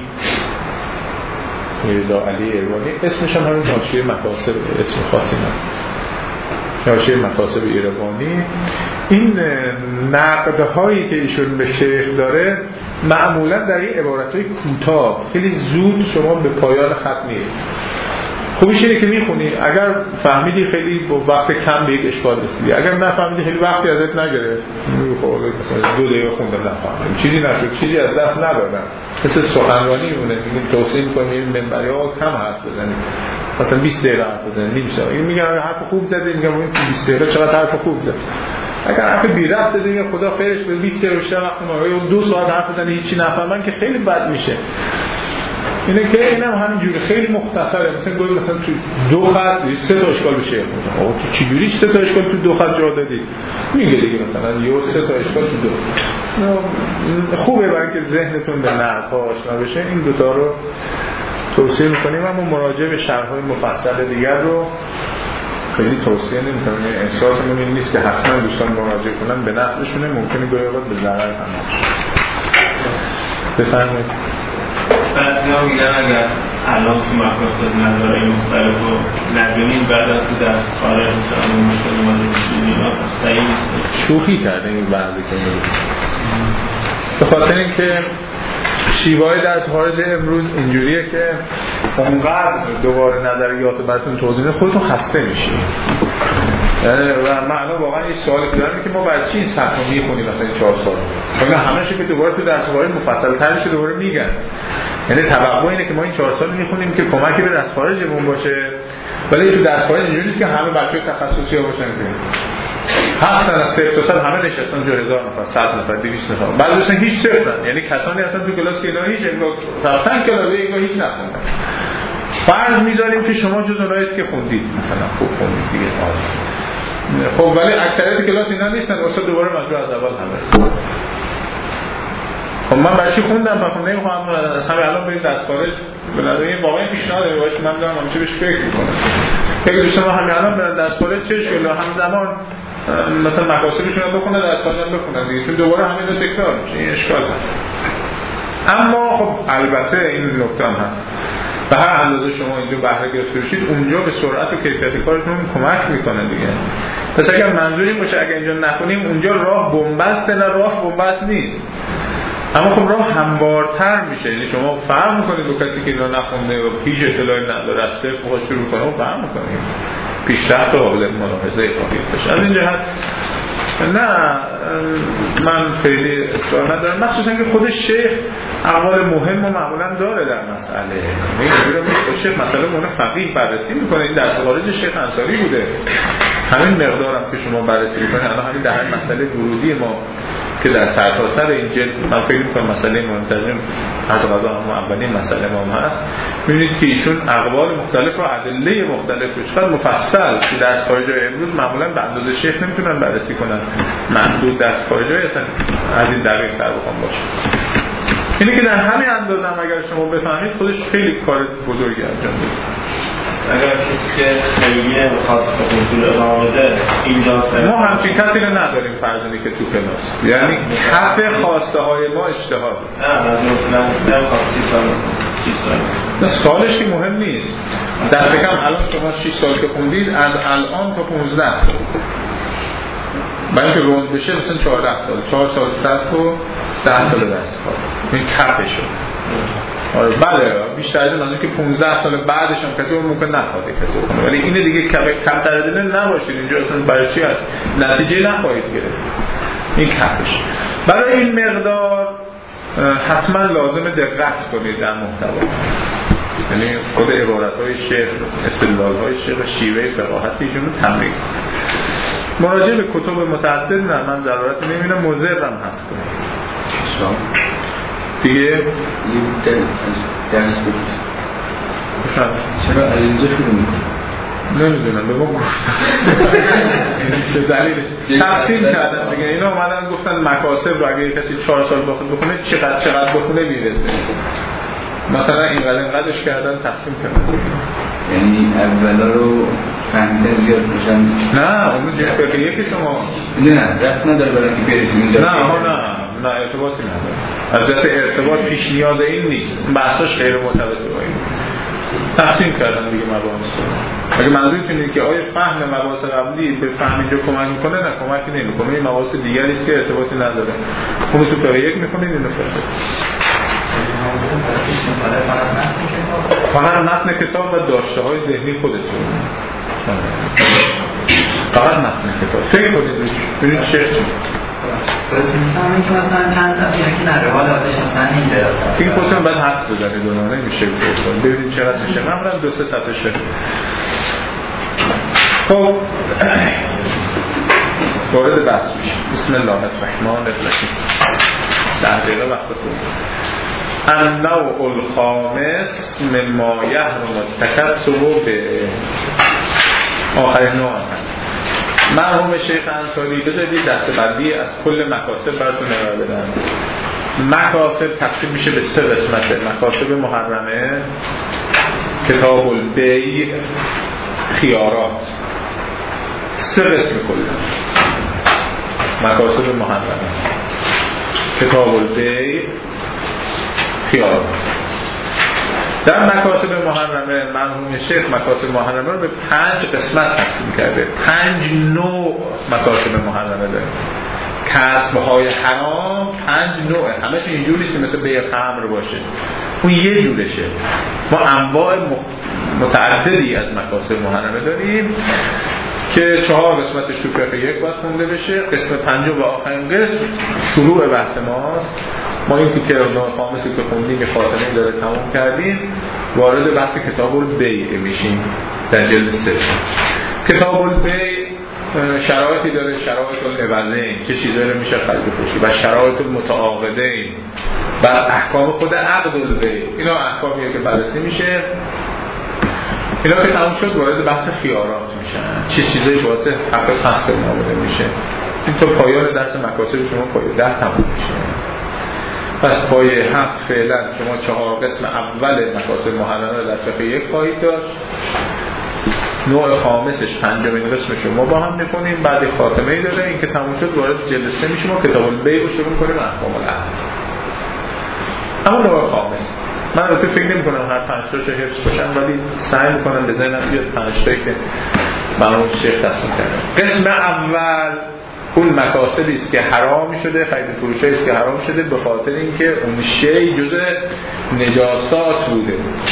B: اسمش هم همین حاشیه مفاصل، اسم خاصی نه، حاشیه مفاصل ایروانی. این نقدهایی که ایشون به شیخ داره معمولا در این عبارتهای کوتاه، خیلی زود شما به پایان خط نیست. خوبیش اینه که میخونی، اگر فهمیدی خیلی با وقت کم به یک اشکال رسیدی، اگر نفهمیدی خیلی وقتی ازت نگرفت، مثلا 2 دقیقه خوندم نفهمیدم، چیزی نشد، چیزی از دست نبردم، مثل سخنرانی میمونه. میگیم توصیه میکنیم منبری ها کم حرف بزنیم، مثلا 20 دقیقه حرف بزنیم، نمیشه. این میگم حرف خوب زدی، میگم این 20 دقیقه چقدر حرف خوب زد. اگر حرف بی ربط زدی، میگم خدا خیرش بده، 20 دقیقه بیشتر وقت ما 2 ساعت حرف بزنی هیچی نفهمن که خیلی بد میشه. اینه که اینم همینجوری خیلی مختصره، مثلا تو 2 خط 3 تا اشکال بشه. آقا تو چجوری 3 تا اشکال تو 2 خط جا دادی؟ میگه دیگه مثلا 3 تا اشکال تو 2. خوبه برای اینکه ذهنتون به نحوها آشنا بشه. این 2 تا رو توصیه می‌کنیم، اما مراجعه به شرح‌های مفصل دیگر رو خیلی توصیه نمی‌کنم. احساسمون این نیست که حتما دوستان مراجعه کنن به نفعشونه، ممکنه گاهی اوقات به ضرر هم باشه. بفرمایید.
E: بعضی ها میگن اگر الان تو مقاصد نظرهای مختلف رو نبینیم، بعد از تو دست خارج مثلا مشکل اومده میشونیم، اینا صحیح نیست.
B: شوخی کرده این بعضی که میگه، به خاطر اینکه شیوای درس خارج امروز اینجوریه که اونقدر دوباره نظریات براتون توضیح میده خودتون خسته میشی. و معنا واقعا این سوالی که دارم که ما برای چی این سطح رو میخونیم مثلا این 4 سال؟ اینا همه‌شو که دوباره تو درس خارج مفصل‌ترش دوباره میگن. یعنی توقع اینه که ما این 4 سال میخونیم که کمکی به درس خارجمون باشه، ولی تو درس خارج اینجوریه که همه بچه‌های تخصصی ها باشن که هستن از 0 تا 100 همه نشستن جو 1000 نفر، 100 نفر، 200 نفر. بعضی اصلا هیچ صفرن، یعنی کسانی هستن تو کلاس که اینا هیچ رفتن کلاس اینا هیچ نخوندن. فرض میذاریم که شما جز اونایید که خوندید، مثلا خوب خوندید دیگه. خب ولی اکثریت کلاس اینا نیستن، استاد دوباره مجبور از اول همه. خب من بچی خوندم و خب نمیخوام از همه الان بریم درس خارج، بنابراین واقعا پیشنهاد باشه که من دارم همیشه بهش فکر میکنم. اگه دوستان همین الان برن درس خارج چه شده، همزمان مثلا مقاصدشون رو بخونن، درس خارج هم بخونن دیگه، چون دوباره همین رو تکرار میشه، این اشکال هست. اما خب البته این نکته هم هست به هر اندازه شما اینجا بهره گرفته باشید اونجا به سرعت و کیفیت کارتون کمک میکنه دیگه. پس اگر منظوری باشه اگر اینجا نخونیم اونجا راه بنبسته، نه راه بنبست نیست، اما خب راه هموارتر میشه. یعنی شما فهم میکنید با کسی که اینا نخونده و هیچ اطلاعی نداره از صفر خودش شروع کنه و فهم میکنید پیشرفت قابل ملاحظه خواهید داشت. از این جهت نه من خیلی اصرار ندارم، مخصوصا که خود شیخ اقوال مهم و معمولا داره در مسئله. شیخ مسئله مهم فقیه بررسی میکنه. این درس خارج شیخ انصاری بوده، همین مقدارم که شما بررسی میکنید الان همین در همین مسئله ورودی ما که در سرتاسر این جلد من فکر میکنم مسئله مهمترین از قضا هم اولین مسئله ما هم هست. میبینید که ایشون اقوال مختلف و ادله مختلف رو چقدر مفصل که درس خارجای امروز معمولا به اندازه شیخ نمیتونن بررسی کنن، محدود درس خارجای اصلا از این دقیق تر بخوام باشه. اینه که در همین اندازه هم اگر شما بفهمید خودش خیلی کار بزرگی انجام میده.
E: اگر کسی که خیلیه بخواد اصول اقامده اینجا
B: ما همچین کسی رو نداریم فرزنی که تو کلاس، یعنی کف خواسته های ما اجتهاد.
E: نه نمیخواد 30 سال
B: سالش که مهم نیست. در فکرم الان شما 6 سال که خوندید از الان تا 15 برای اینکه روند بشه مثلا 14 سال 4 سال صرف و 10 سال درس کار این کفشه. آره بله بیشتر از این که 15 سال بعدش هم کسی اون ممکن نخواد کسی کنه، ولی اینه دیگه کم تردیده نباشید اینجا اصلا برای چی هست، نتیجه نخواهید گرفت. این کفش برای این مقدار حتما لازم دقت کنید در محتوا، یعنی خود عبارت‌های شیخ، استدلال‌های شیخ، شیوه فقاهتیشون رو تمرین مراجعه به کتب متعدد نه من ضرورت نمی‌بینم، مضرم هست دیگه
C: درس بود چرا اینجا شروع میکنه
B: نمیدونم به ما گفتن تقسیم کردن دیگه. اینا اومدن گفتن مکاسب رو اگه کسی 4 سال بخونه چقدر بخونه میرسه، مثلا اینقدرش کردن تقسیم کردن.
C: یعنی اولا رو فهمیدن زیاد باشن.
B: نه اون جهت یکی شما
C: نه رفت نداره برای که برسیم اینجا.
B: نه ارتباطی نداره. از جهت ارتباط پیش نیاز این نیست، بحثش غیر مرتبط با این. تقسیم کردن دیگه مباحث. اگه منظورتون اینه که آیا فهم مباحث قبلی به فهم اینجا کمک میکنه، نه کمکی نمیکنه. این مباحث دیگری است که ارتباطی نداره. اون تو فقه یک میخونید اینو فقه. فقط متن کتاب و داشته های ذهنی خودتون. فقط متن کتاب. فکر کنید ببینید شیخ چی.
F: همین که مثلا چند صفحه که در روال آتش مثلا این درست
B: این خودتون باید حدس بزنید دونانه میشه ببینید چقدر میشه. من برم 2-3 صفحه شه. خب وارد بحث میشه. بسم الله الرحمن الرحیم. 10 دقیقه وقت خود. النوع الخامس مما یحرم التکسب به آخرین نوع هست. مرحوم شیخ انصاری بذارید دسته‌بندی از کل مکاسب براتون ارائه بدم. مکاسب تقسیم میشه به 3 قسمت. مکاسب محرمه، کتاب البیع، خیارات. 3 قسم کلا. مکاسب محرمه، کتاب البیع، خیارات. در مکاسب محرمه مرحوم شیخ مکاسب محرمه رو به 5 قسمت تقسیم کرده. 5 نوع مکاسب محرمه داره. کسب‌های حرام 5 نوعه، همش اینجوری نیست مثل بیع خمر باشه، اون یه جورشه. ما انواع متعددی از مکاسب محرمه داریم که 4 قسمتش تو فقه یک باید خونده بشه. قسم 5 و آخرین قسم شروع بحث ماست. ما این تیکه خامسی که خوندیم که خاتمه داره تموم کردیم، وارد بحث کتاب البیع میشیم در جلد 3. کتاب البیع شرایطی داره، شرایط العوضین، چه چیزایی رو میشه خرید و فروشی، و شرایط المتعاقدین و احکام خود عقد البیع. اینا احکامیه که بررسی میشه. اینا که تموم شد وارد بحث خیارات میشن، چه چیزایی باعث حق فسخ معامله میشه. این تا پایان درس مکاسب شما پایه 10 تموم میشه. پس پایه 7 فعلا شما 4 قسم اول مکاسب محرمه در صفحه 1 خواهید داشت. نوع خامسش 5مین قسم شما با هم می‌خونیم. بعد خاتمه‌ای داره. این که تموم شد وارد جلد 3 میشیم و کتاب البیع رو شروع می‌کنیم احکام العقد. اما نوع خامس من البته فکر نمی‌کنم هر 5 تاشو حفظ باشم، ولی سعی می‌کنم به ذهنم بیاد 5 تایی که مرحوم شیخ تصمیم کردن. قسم اول اون مکاسبی است که حرام شده، خرید فروشی است که حرام شده به خاطر اینکه اون شی جزء نجاسات بوده،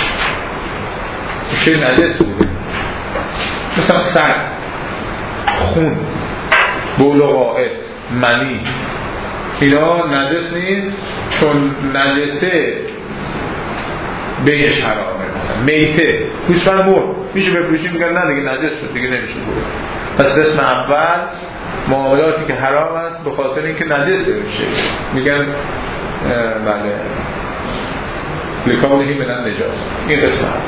B: شی نجس بوده، مثلا سگ، خون، بول و غائط، منی، اینا نجس نیست چون نجسه بهش حرامه. مثلا میته، گوسفند مرد میشه بفروشی، میگن نه دیگه نجس شد دیگه نمیشه بود. پس قسم اول معاملاتی که حرام است به خاطر اینکه نجس بشه میگن بله لکاونهی من نجاس. این قسم اول.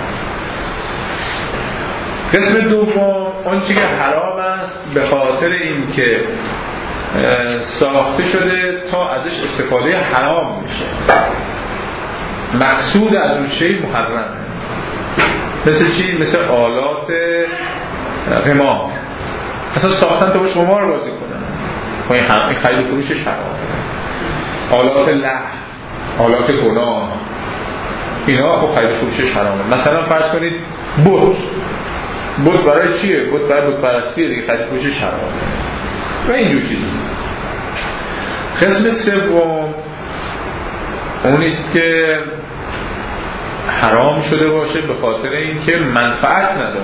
B: قسم دوم اون چیزی که حرام است به خاطر اینکه ساخته شده تا ازش استفاده حرام میشه، مقصود از اون شی محرمه. مثل چی؟ مثل آلات قمار، اصلا ساختن تا باش قمار بازی کنن، این خرید و فروشش حرامه. آلات لهو، آلات گناه، اینا خب خرید و فروشش حرامه. مثلا فرض کنید بت برای چیه؟ بت برای بت پرستیه دیگه، خرید و فروشش حرامه و اینجور چیزی. قسم سوم اونیست که حرام شده باشه به خاطر اینکه منفعت نداره.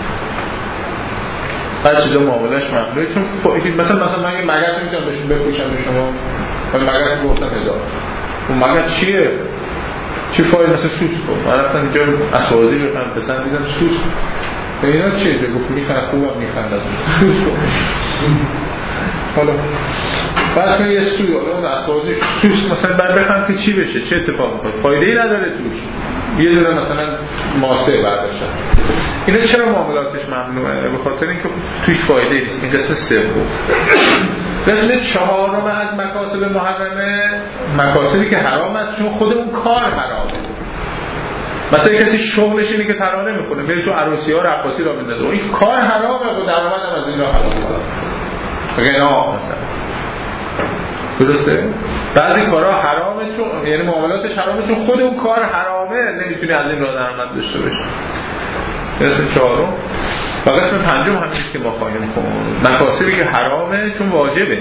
B: بعضی چیزا معاملهش ممنوعه، چون مثلا من یه مگس میتونم بهشون بفروشم به شما، ولی مگس گفتم 1000. اون مگس چیه؟ چی فایده؟ مثلا سوس کن. من رفتم اینجا اسوازی بخوام پسند دیدم سوس کن. اینا چیه؟ گفت میخنده، خوبم میخنده سوس کن. حالا بس کنی یه سوی اون اسوازی سوس مثلا بعد بخوام که چی بشه، چه اتفاق میفته، فایده‌ای نداره توش، یه دونه مثلا ماسه برداشتن. اینا چرا معاملاتش ممنوعه؟ به خاطر اینکه توش فایده نیست. این قسم سوم. قسم چهارم از مکاسب محرمه، مکاسبی که حرام است چون خود اون کار حرامه. مثلا کسی شغلش اینه که ترانه میکنه، میره تو عروسی‌ها رقاصی را میندازه، این کار حرامه و درآمد هم از این راه حرامه. غنا مثلا درسته؟ بعضی کارها حرامه چون یعنی معاملاتش حرامه چون خود اون کار حرامه، نمیتونی از این راه درآمد داشته باشی. قسم چهارم و قسم پنجم همینیست که ما خواهیم خوند، مکاسبی که حرامه چون واجبه.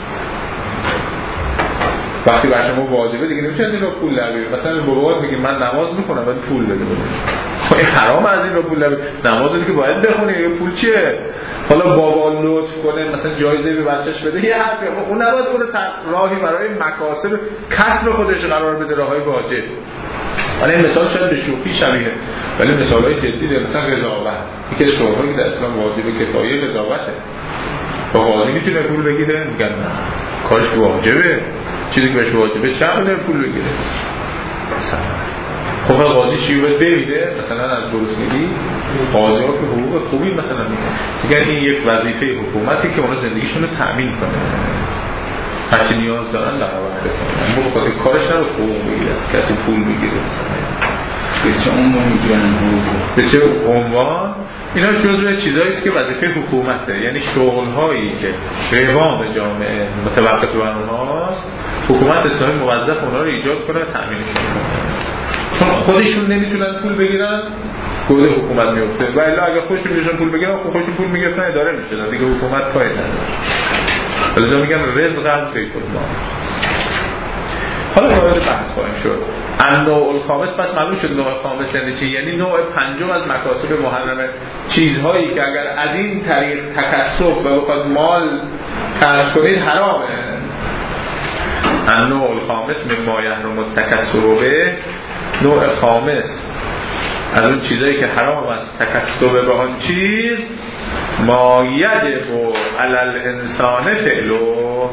B: وقتی بر شما واجبه دیگه نمیشه از این را پول در بیاری. مثلا بابات میگه من نماز میخونم ولی پول بده خب این حرام از این را پول در بیاری. نمازی که باید بخونی، یه پول چیه؟ حالا بابا لطف کنه مثلا جایزه به بچهش بده، یه حرفی، اون نباید اون راهی برای مکاسب کسب خودش قرار بده، راههای واجب. حالا این مثال شاید به شوخی شبیه ولی مثالهای جدی داره. مثلا قضاوت، یکی از شغلایی که در اسلام واجبه کفایه قضاوته. با قاضی میتونه پول بگیره؟ میگن نه، کارش واجبه، چیزی که بهش واجبه چقدر پول بگیره. خب قاضی چی باید بمیده؟ مثلا از گرسنگی قاضی ها که حقوق خوبی مثلا میگن این یک وظیفه حکومتی که اونا زندگیشون رو تأمین کنه، هرچی نیاز دارن در وقت بکنن. اما بخاطر کارش نباید حقوق بگیره، از کسی پول بگیره.
C: به چه عنوان میگیرن حقوق؟
B: به چه عنوان؟ اینا جزء چیزاییست که وظیفه حکومته، یعنی شغل‌هایی که قوام جامعه متوقف بر اونهاست، حکومت اسلامی موظف اونها رو ایجاد کنه و تأمینشون کنه. چون خودشون نمیتونن پول بگیرن، گود حکومت میفته. و الا اگه خودشون میشن پول بگیرن، خودشون پول میگرفتن اداره میشدن دیگه، حکومت پای نداره. لذا میگن رزق از بیت المال. حالا وارد بحث خواهیم شد. النوع الخامس، پس معلوم شد نوع خامس یعنی چی؟ یعنی نوع پنجم از مکاسب محرمه، چیزهایی که اگر از این طریق تکسب و بخواد مال کسب کنید حرامه. النوع الخامس مما یحرم التکسب به، نوع خامس از اون چیزایی که حرام است تکسب به آن چیز، ما یجب علی الانسان فعلو،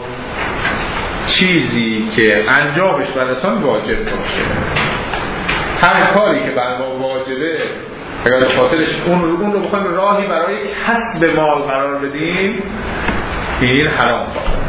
B: چیزی که انجامش بر انسان واجب باشه. هر کاری که بر ما واجبه اگر خاطرش اون رو بخوایم راهی برای کسب مال قرار بدیم، این حرام خواهد.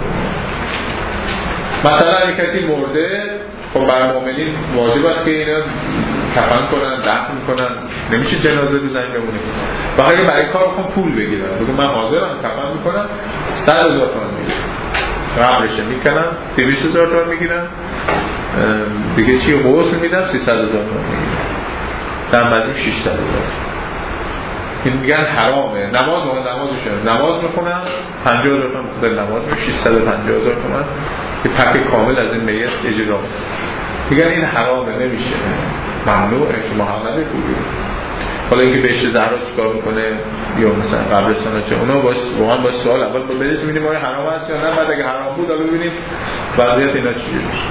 B: مثلا اگه کسی مرده، خب بر مؤمنین واجب است که اینا کفن کنن، دفن کنن، نمیشه جنازه رو زمین بمونه. و اگه برای کار بخوام پول بگیرن، بگم من حاضرم کفن میکنم، 100,000 تومان میگیرم، قبرش میکنم 200,000 تومان میگیرم، دیگه چی غسل میدم 300,000 تومان میگیرم، در مجموع 600,000. این میگن حرامه. نماز میخونم 50,000 تومان خود نماز میشه 650,000 تومان که پک کامل از این میت اجرا. میگن این حرامه، نمیشه، ممنوعه که محمد بگوید. حالا اینکه بهش زهرا چیکار میکنه یا مثلا قبرستان چه، اونا واقعا با سوال اول بریم ببینیم آیا حرام است یا نه، بعد اگه حرام بود حالا ببینیم وضعیت اینا چجوری میشه.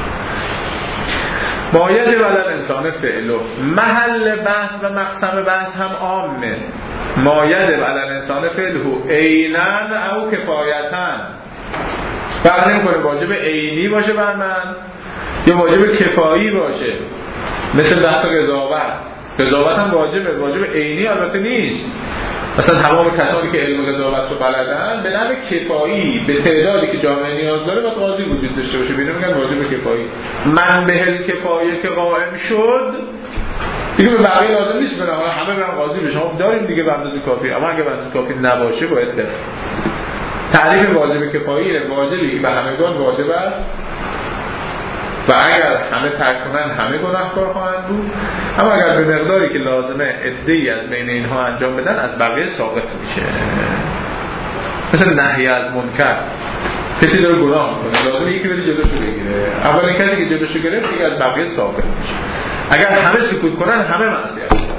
B: مایه بدل انسان فعلو، محل بحث و مقسم بحث هم عامه. مایه بدل انسان فعلو عینن او کفایتن، فرق نمیکنه واجب عینی باشه بر من یا واجب کفایی باشه. مثل بحث قضاوت هم واجب عینی البته نیست. مثلا تمام کسانی که علم قضاوت رو بلدن به نحو کفایی به تعدادی که جامعه نیاز داره باید قاضی وجود داشته باشه. ببینید میگن واجب کفایی، من به کفایه که قائم شد دیگه به بقیه لازم نیست بنا همه برن قاضی بشن. ما داریم دیگه به اندازه کافی، اما اگه به اندازه کافی نباشه باید بره. تعریف واجب کفایی واجبی به همگان واجب است و اگر همه ترک کنن همه گناهکار خواهند بود، اما اگر به مقداری که لازمه عده‌ای از بین اینها انجام بدن از بقیه ساقط میشه. مثل نهی از منکر، کسی داره گناه میکنه لازمه یکی بره جلوشو بگیره، اولین کسی که جلوشو گرفت دیگه از بقیه ساقط میشه. اگر همه سکوت کنن همه معصیت کنن.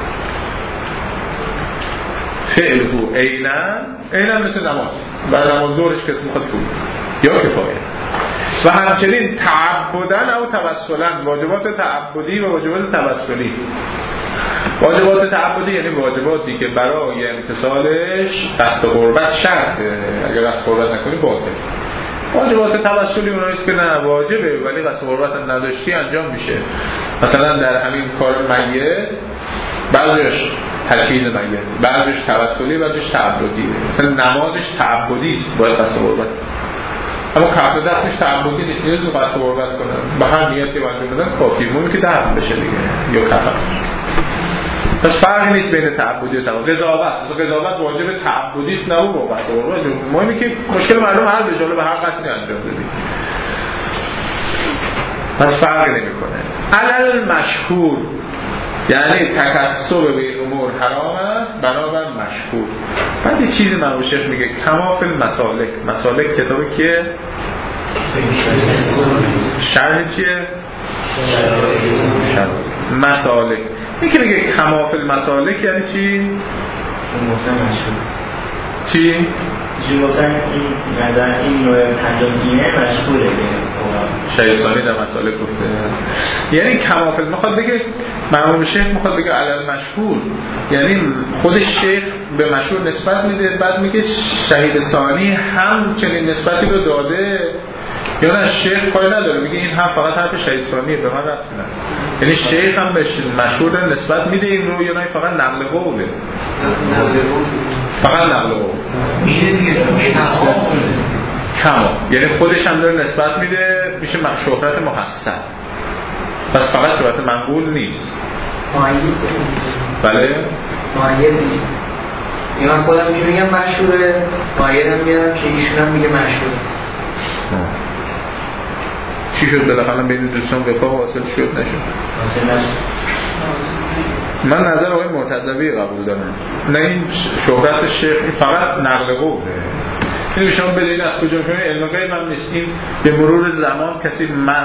B: فعله عینن مثل نماز، بعد نماز ظهرش کسی میخواد بود یا کفایه. و همچنین تعبدن او توسلن، واجبات تعبدی و واجبات توسلی. واجبات تعبدی یعنی واجباتی که برای امتثالش قصد قربت شرطه، اگر قصد قربت نکنی باطل. واجبات توسلی اوناییست که نه واجبه ولی قصد قربت نداشتی انجام میشه. مثلا در همین کار میت بعضیش تشهید میت، بعضیش توسلی، بعضیش تعبدی. مثلا نمازش تعبدی است باید قصد قربت، اما کفر دستش تعبدی نیست، نیاز رو قصد قربت کنن به هر نیتی انجام بدن کافی، ممکنه که دفع بشه دیگه یا کفر. پس فرقی نیست بین تعبدی و تعبدی. قضاوت واجب تعبدی است نه و قصد قربت. مهمه که مشکل مردم حل بشه، به هر قصدی انجام بدید. پس فرقی نمیکنه. علل مشهور یعنی تکسب به این امور حرام است بنابر مشهور. بعد یه چیزی مرحوم شیخ میگه کمافل مسالک کتابی که شرح چیه؟ مسالک. این که میگه کمافل مسالک یعنی چی؟ چی؟
D: جواباً این نوع پنجمینه مشهوره
B: شایستانی در مسائل گفته. یعنی کمافل میخواد بگه، مرحوم شیخ میخواد بگه علل مشهور، یعنی خود شیخ به مشهور نسبت میده، بعد میگه شهید ثانی هم چنین نسبتی رو داده یا نه شیخ کاری نداره، میگه این هم فقط حرف شهید ثانیه به من ربطی نداره. یعنی شیخ هم به مشهور نسبت میده این رو یا نه فقط نقل قوله؟ فقط نقل قول.
F: میده دیگه
B: کما یعنی خودش هم داره نسبت میده، میشه شهرت محسن، پس فقط شهرت منقول نیست. بله
F: مایه دیگه یا من خودم میگم مشهوره، مایه هم میگم که ایشون هم میگه مشهوره.
B: چی شد بالاخره بین دوستان وفا حاصل شد نشد؟ من نظر آقای مرتضوی قبول دارم، نه این شهرت شیخ فقط نقل قوله. این شما بدهید از کجا کنید علم غیب هم نیست، این به مرور زمان کسی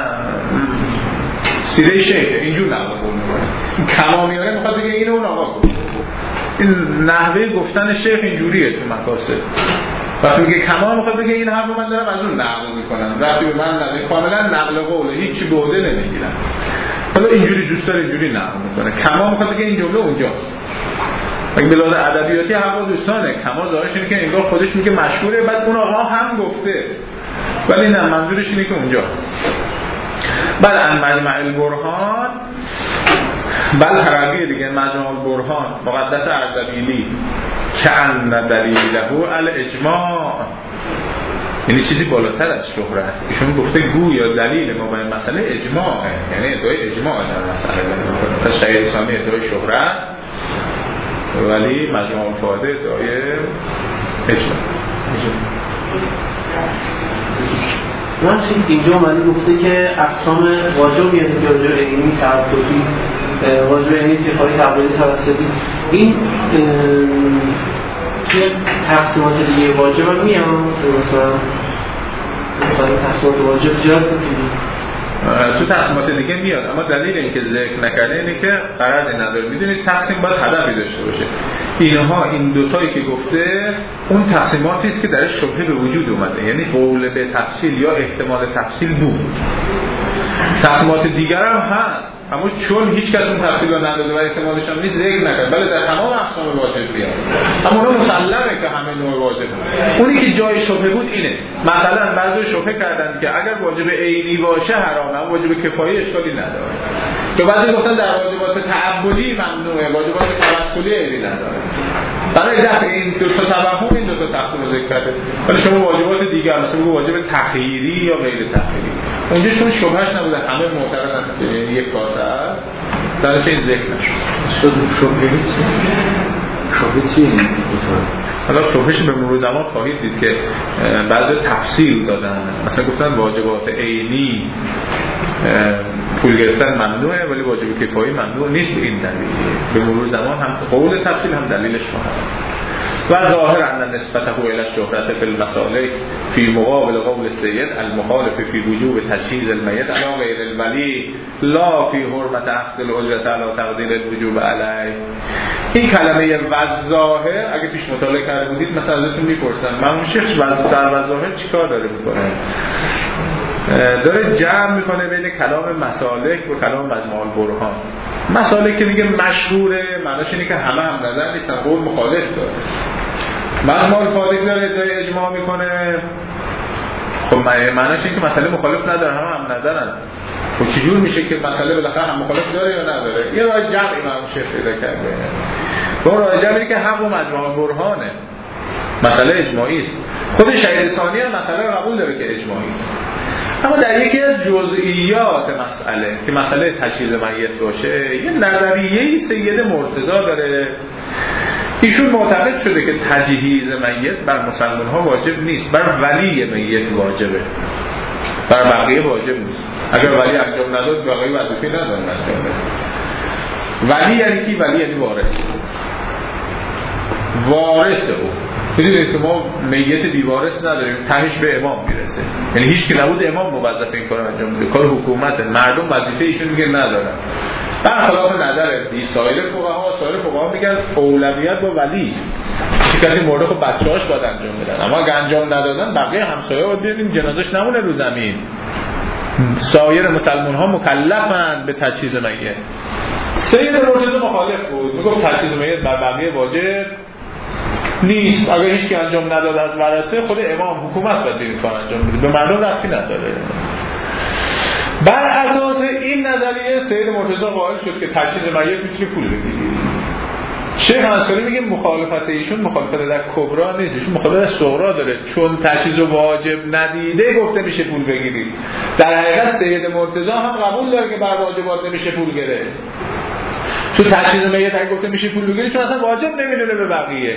B: سیره شیخه اینجور نقل قول میکنه. این کما میاره میخواد بگه این اون آقا گفت. این نحوه گفتن شیخ اینجوریه تو مقاصد. وقتی میگه کما میخواد بگه این حرف رو من دارم از اون نقل میکنم، وقتی به من نقل کاملا نقل قوله، هیچی به عهده نمیگیرم. حالا اینجوری دوست داره اینجوری نقل میکنه. کما میخواد بگه این جمله اونجاست. اگه به لحاظ ادبیاتی هوا دوستانه، کما ظاهرش اینه که انگار خودش میگه مشهوره، بعد اون آقا هم گفته، ولی نه منظورش اینه که اونجاست. بعد ان مجمع البرهان بل ترقی دیگه مجمع البرهان مقدس اردبیلی که ان دلیله الاجماع، یعنی چیزی بالاتر از شهرت. ایشون گفته گویا دلیل ما به مسئله اجماعه، یعنی ادعای اجماع در مسئله داره. پس شهید ثانی ادعای شهرت ولی مجموع الفاده ادعای اجماع.
G: نمیشه اینجا اومده گفته که اقسام واجب یعنی راجع عینی تعبدی واجب عینی کفایی تعبدی توسطی این توی تقسیمات دیگه واجب هم میام مثلا تقسیمات واجب جاست
B: تو تقسیمات دیگه میاد، اما دلیل اینکه ذکر نکرده اینه که غرضی نداره. میدونید تقسیم باید هدفی داشته باشه. اینها این دوتایی که گفته اون تقسیماتی است که درش شبهه به وجود اومده، یعنی قول به تفصیل یا احتمال تفصیل بود. تقسیمات دیگر هم هست، اما چون هیچ کس اون تفصیل رو نداده و احتمالش هم نیست ذکر نکرد، بله در تمام اقسام واجب بیاد، اما اون مسلمه که همه نوع واجب. اونی که جای شبهه بود اینه، مثلا بعضی شبهه کردن که اگر واجب عینی باشه حرامه، واجب کفایی اشکالی نداره. تو بعضی گفتن در واجبات تعبدی ممنوعه، واجبات توسلی عینی نداره. برای دفع این دو تا توهم این دو تا تقسیم رو ذکر کرده. ولی شما واجبات دیگر مثلا واجب تخییری یا غیر تخییری اونجا چون شبهش نبوده همه معتقدن یک کاسه است، درش این ذکر نشد.
C: شبهه چی؟
B: حالا شبهش به مرور زمان خواهید دید که بعضی تفصیل دادن، مثلا گفتن واجبات عینی پول گرفتن ممنوعه ولی واجب کفایی ممنوع نیست. این دلیل به مرور زمان هم قول تفصیل هم دلیلش خواهد. و ظاهر ان نسبته الى الشهرة في المصالح في مقابل قول السيد المخالف في وجوب تجهيز الميت على غير الولي لا في حرمة اخذ الاجرة على تقدير الوجوب عليه. این کلمه وظاهر اگه پیش مطالعه کرده بودید مثلا ازتون میپرسن مرحوم شیخ در وظاهر چیکار داره میکنه؟ داره جمع میکنه بین کلام مسالک و کلام مجموع البرهان. مسالک که میگه مشهوره معناش اینه که همه هم نظر نیستن، قول مخالف داره. مجموع الفاضل داره ادعای اجماع میکنه، خب معناش اینه که مسئله مخالف نداره، هم نظرن. خب چجور میشه که مسئله بالاخره هم مخالف داره یا نداره؟ یه راه جمعی مرحوم شیخ پیدا کرده. اون راه جمعی که حق و مجموع البرهانه، مسئله اجماعی است. خود شهید ثانی هم مسئله رو قبول داره که اجماعی است. اما در یکی از جزئیات مسئله که مسئله تجهیز میت باشه یه نظریه‌ای سید مرتضی داره. ایشون معتقد شده که تجهیز میت بر مسلمان ها واجب نیست، بر ولی میت واجبه، بر بقیه واجب نیست. اگر ولی انجام نداد بقیه وظیفه ندارن انجام بده. ولی یعنی کی؟ ولی یعنی وارث او. میدونید که ما میت بیوارث نداریم، تهش به امام میرسه، یعنی هیچ که نبود امام موظف این کار انجام بده، کار حکومت، مردم وظیفه ایشون میگه ندارن. برخلاف نظر سایر فقها میگن اولویت با ولی است، کسی مرده خب بچه‌هاش باید انجام بدن، اما اگه انجام ندادن بقیه همسایه‌ها باید بیادیم جنازش نمونه رو زمین. سایر مسلمان ها مکلفند به تجهیز میت. سید مرتضی مخالف بود، میگفت تجهیز میت بر بقیه واجب نیست، اگر هیچ کی انجام نداد از ورثه خود امام حکومت باید این کار انجام بده، به مردم ربطی نداره. بر اساس این نظریه سید مرتضی قائل شد که تجهیز میت میتونه پول بگیری. شیخ انصاری میگه مخالفت ایشون مخالفت در کبرا نیست، ایشون مخالفت در صغرا داره، چون تجهیز واجب ندیده گفته میشه پول بگیری. در حقیقت سید مرتضی هم قبول داره که بر واجبات نمیشه پول گرفت. تو تجهیز میت اگه گفته میشه پول بگیری چون اصلا واجب نمیدونه به بقیه.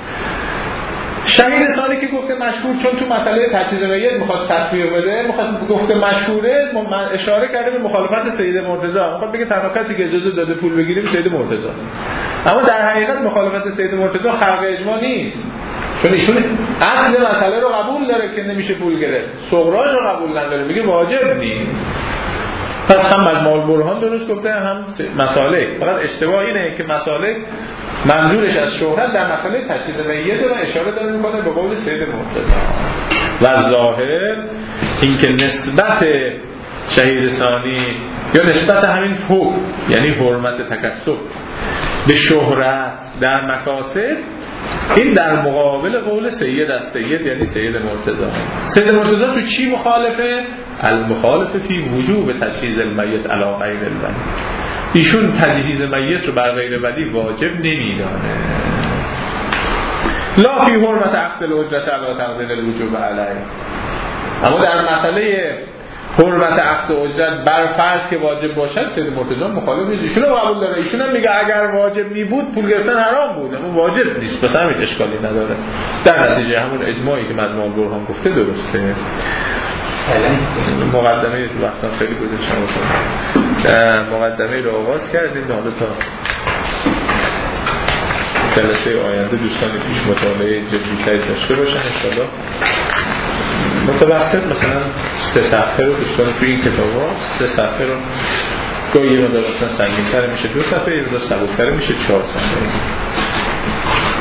B: شهید ثانی که گفته مشهور چون تو مسئله تجهیز میت میخواست تطبیق بده، میخواست گفته مشهوره، اشاره کرده به مخالفت سید مرتضی، میخواد بگه تنها کسی که اجازه داده پول بگیریم سید مرتضی. اما در حقیقت مخالفت سید مرتضی خلق اجماع نیست، چون ایشون اصل مسئله رو قبول داره که نمیشه پول گرفت، صغراش رو قبول نداره، میگه واجب نیست. پس هم مجموع البرهان درست گفته هم مسالک. فقط اشتباه اینه که مسالک منظورش از شهرت در مسئله تجهیز میت و اشاره داره میکنه به قول سید مرتضی. و ظاهر اینکه نسبت شهید ثانی یا نسبت همین حکم یعنی حرمت تکسب به شهرت در مکاسب، این در مقابل قول سید از سید یعنی سید مرتضی. سید مرتضی تو چی مخالفه؟ المخالف فی وجوب تجهیز المیت علی غیر الولی. ایشون تجهیز میت رو بر غیر ولی واجب نمیدانه. لا فی حرمت اخذ الاجرة علی تقدیر الوجوب علیه. اما در مسئله حرمت اخذ اجرت بر فرض که واجب باشد سید مرتضی مخالف نیست، ایشون رو قبول داره. ایشون هم میگه اگر واجب می بود پول گرفتن حرام بود، اما واجب نیست، پس همین اشکالی نداره. در نتیجه همون اجماعی که مجموع البرهان گفته درسته. مقدمه وقتا خیلی گذاشتم مقدمه رو آغاز کردیم. حالا تا جلسه آینده دوستان پیش مطالعه جدی‌تری داشته باشن انشاءالله. متوسط مثلا 3 صفحه رو دوستان توی این کتاب‌ها 3 صفحه رو گاهی یه مقدار مثلا سنگین‌تر میشه 2 صفحه، یه مقدار سبک‌تر میشه 4 صفحه.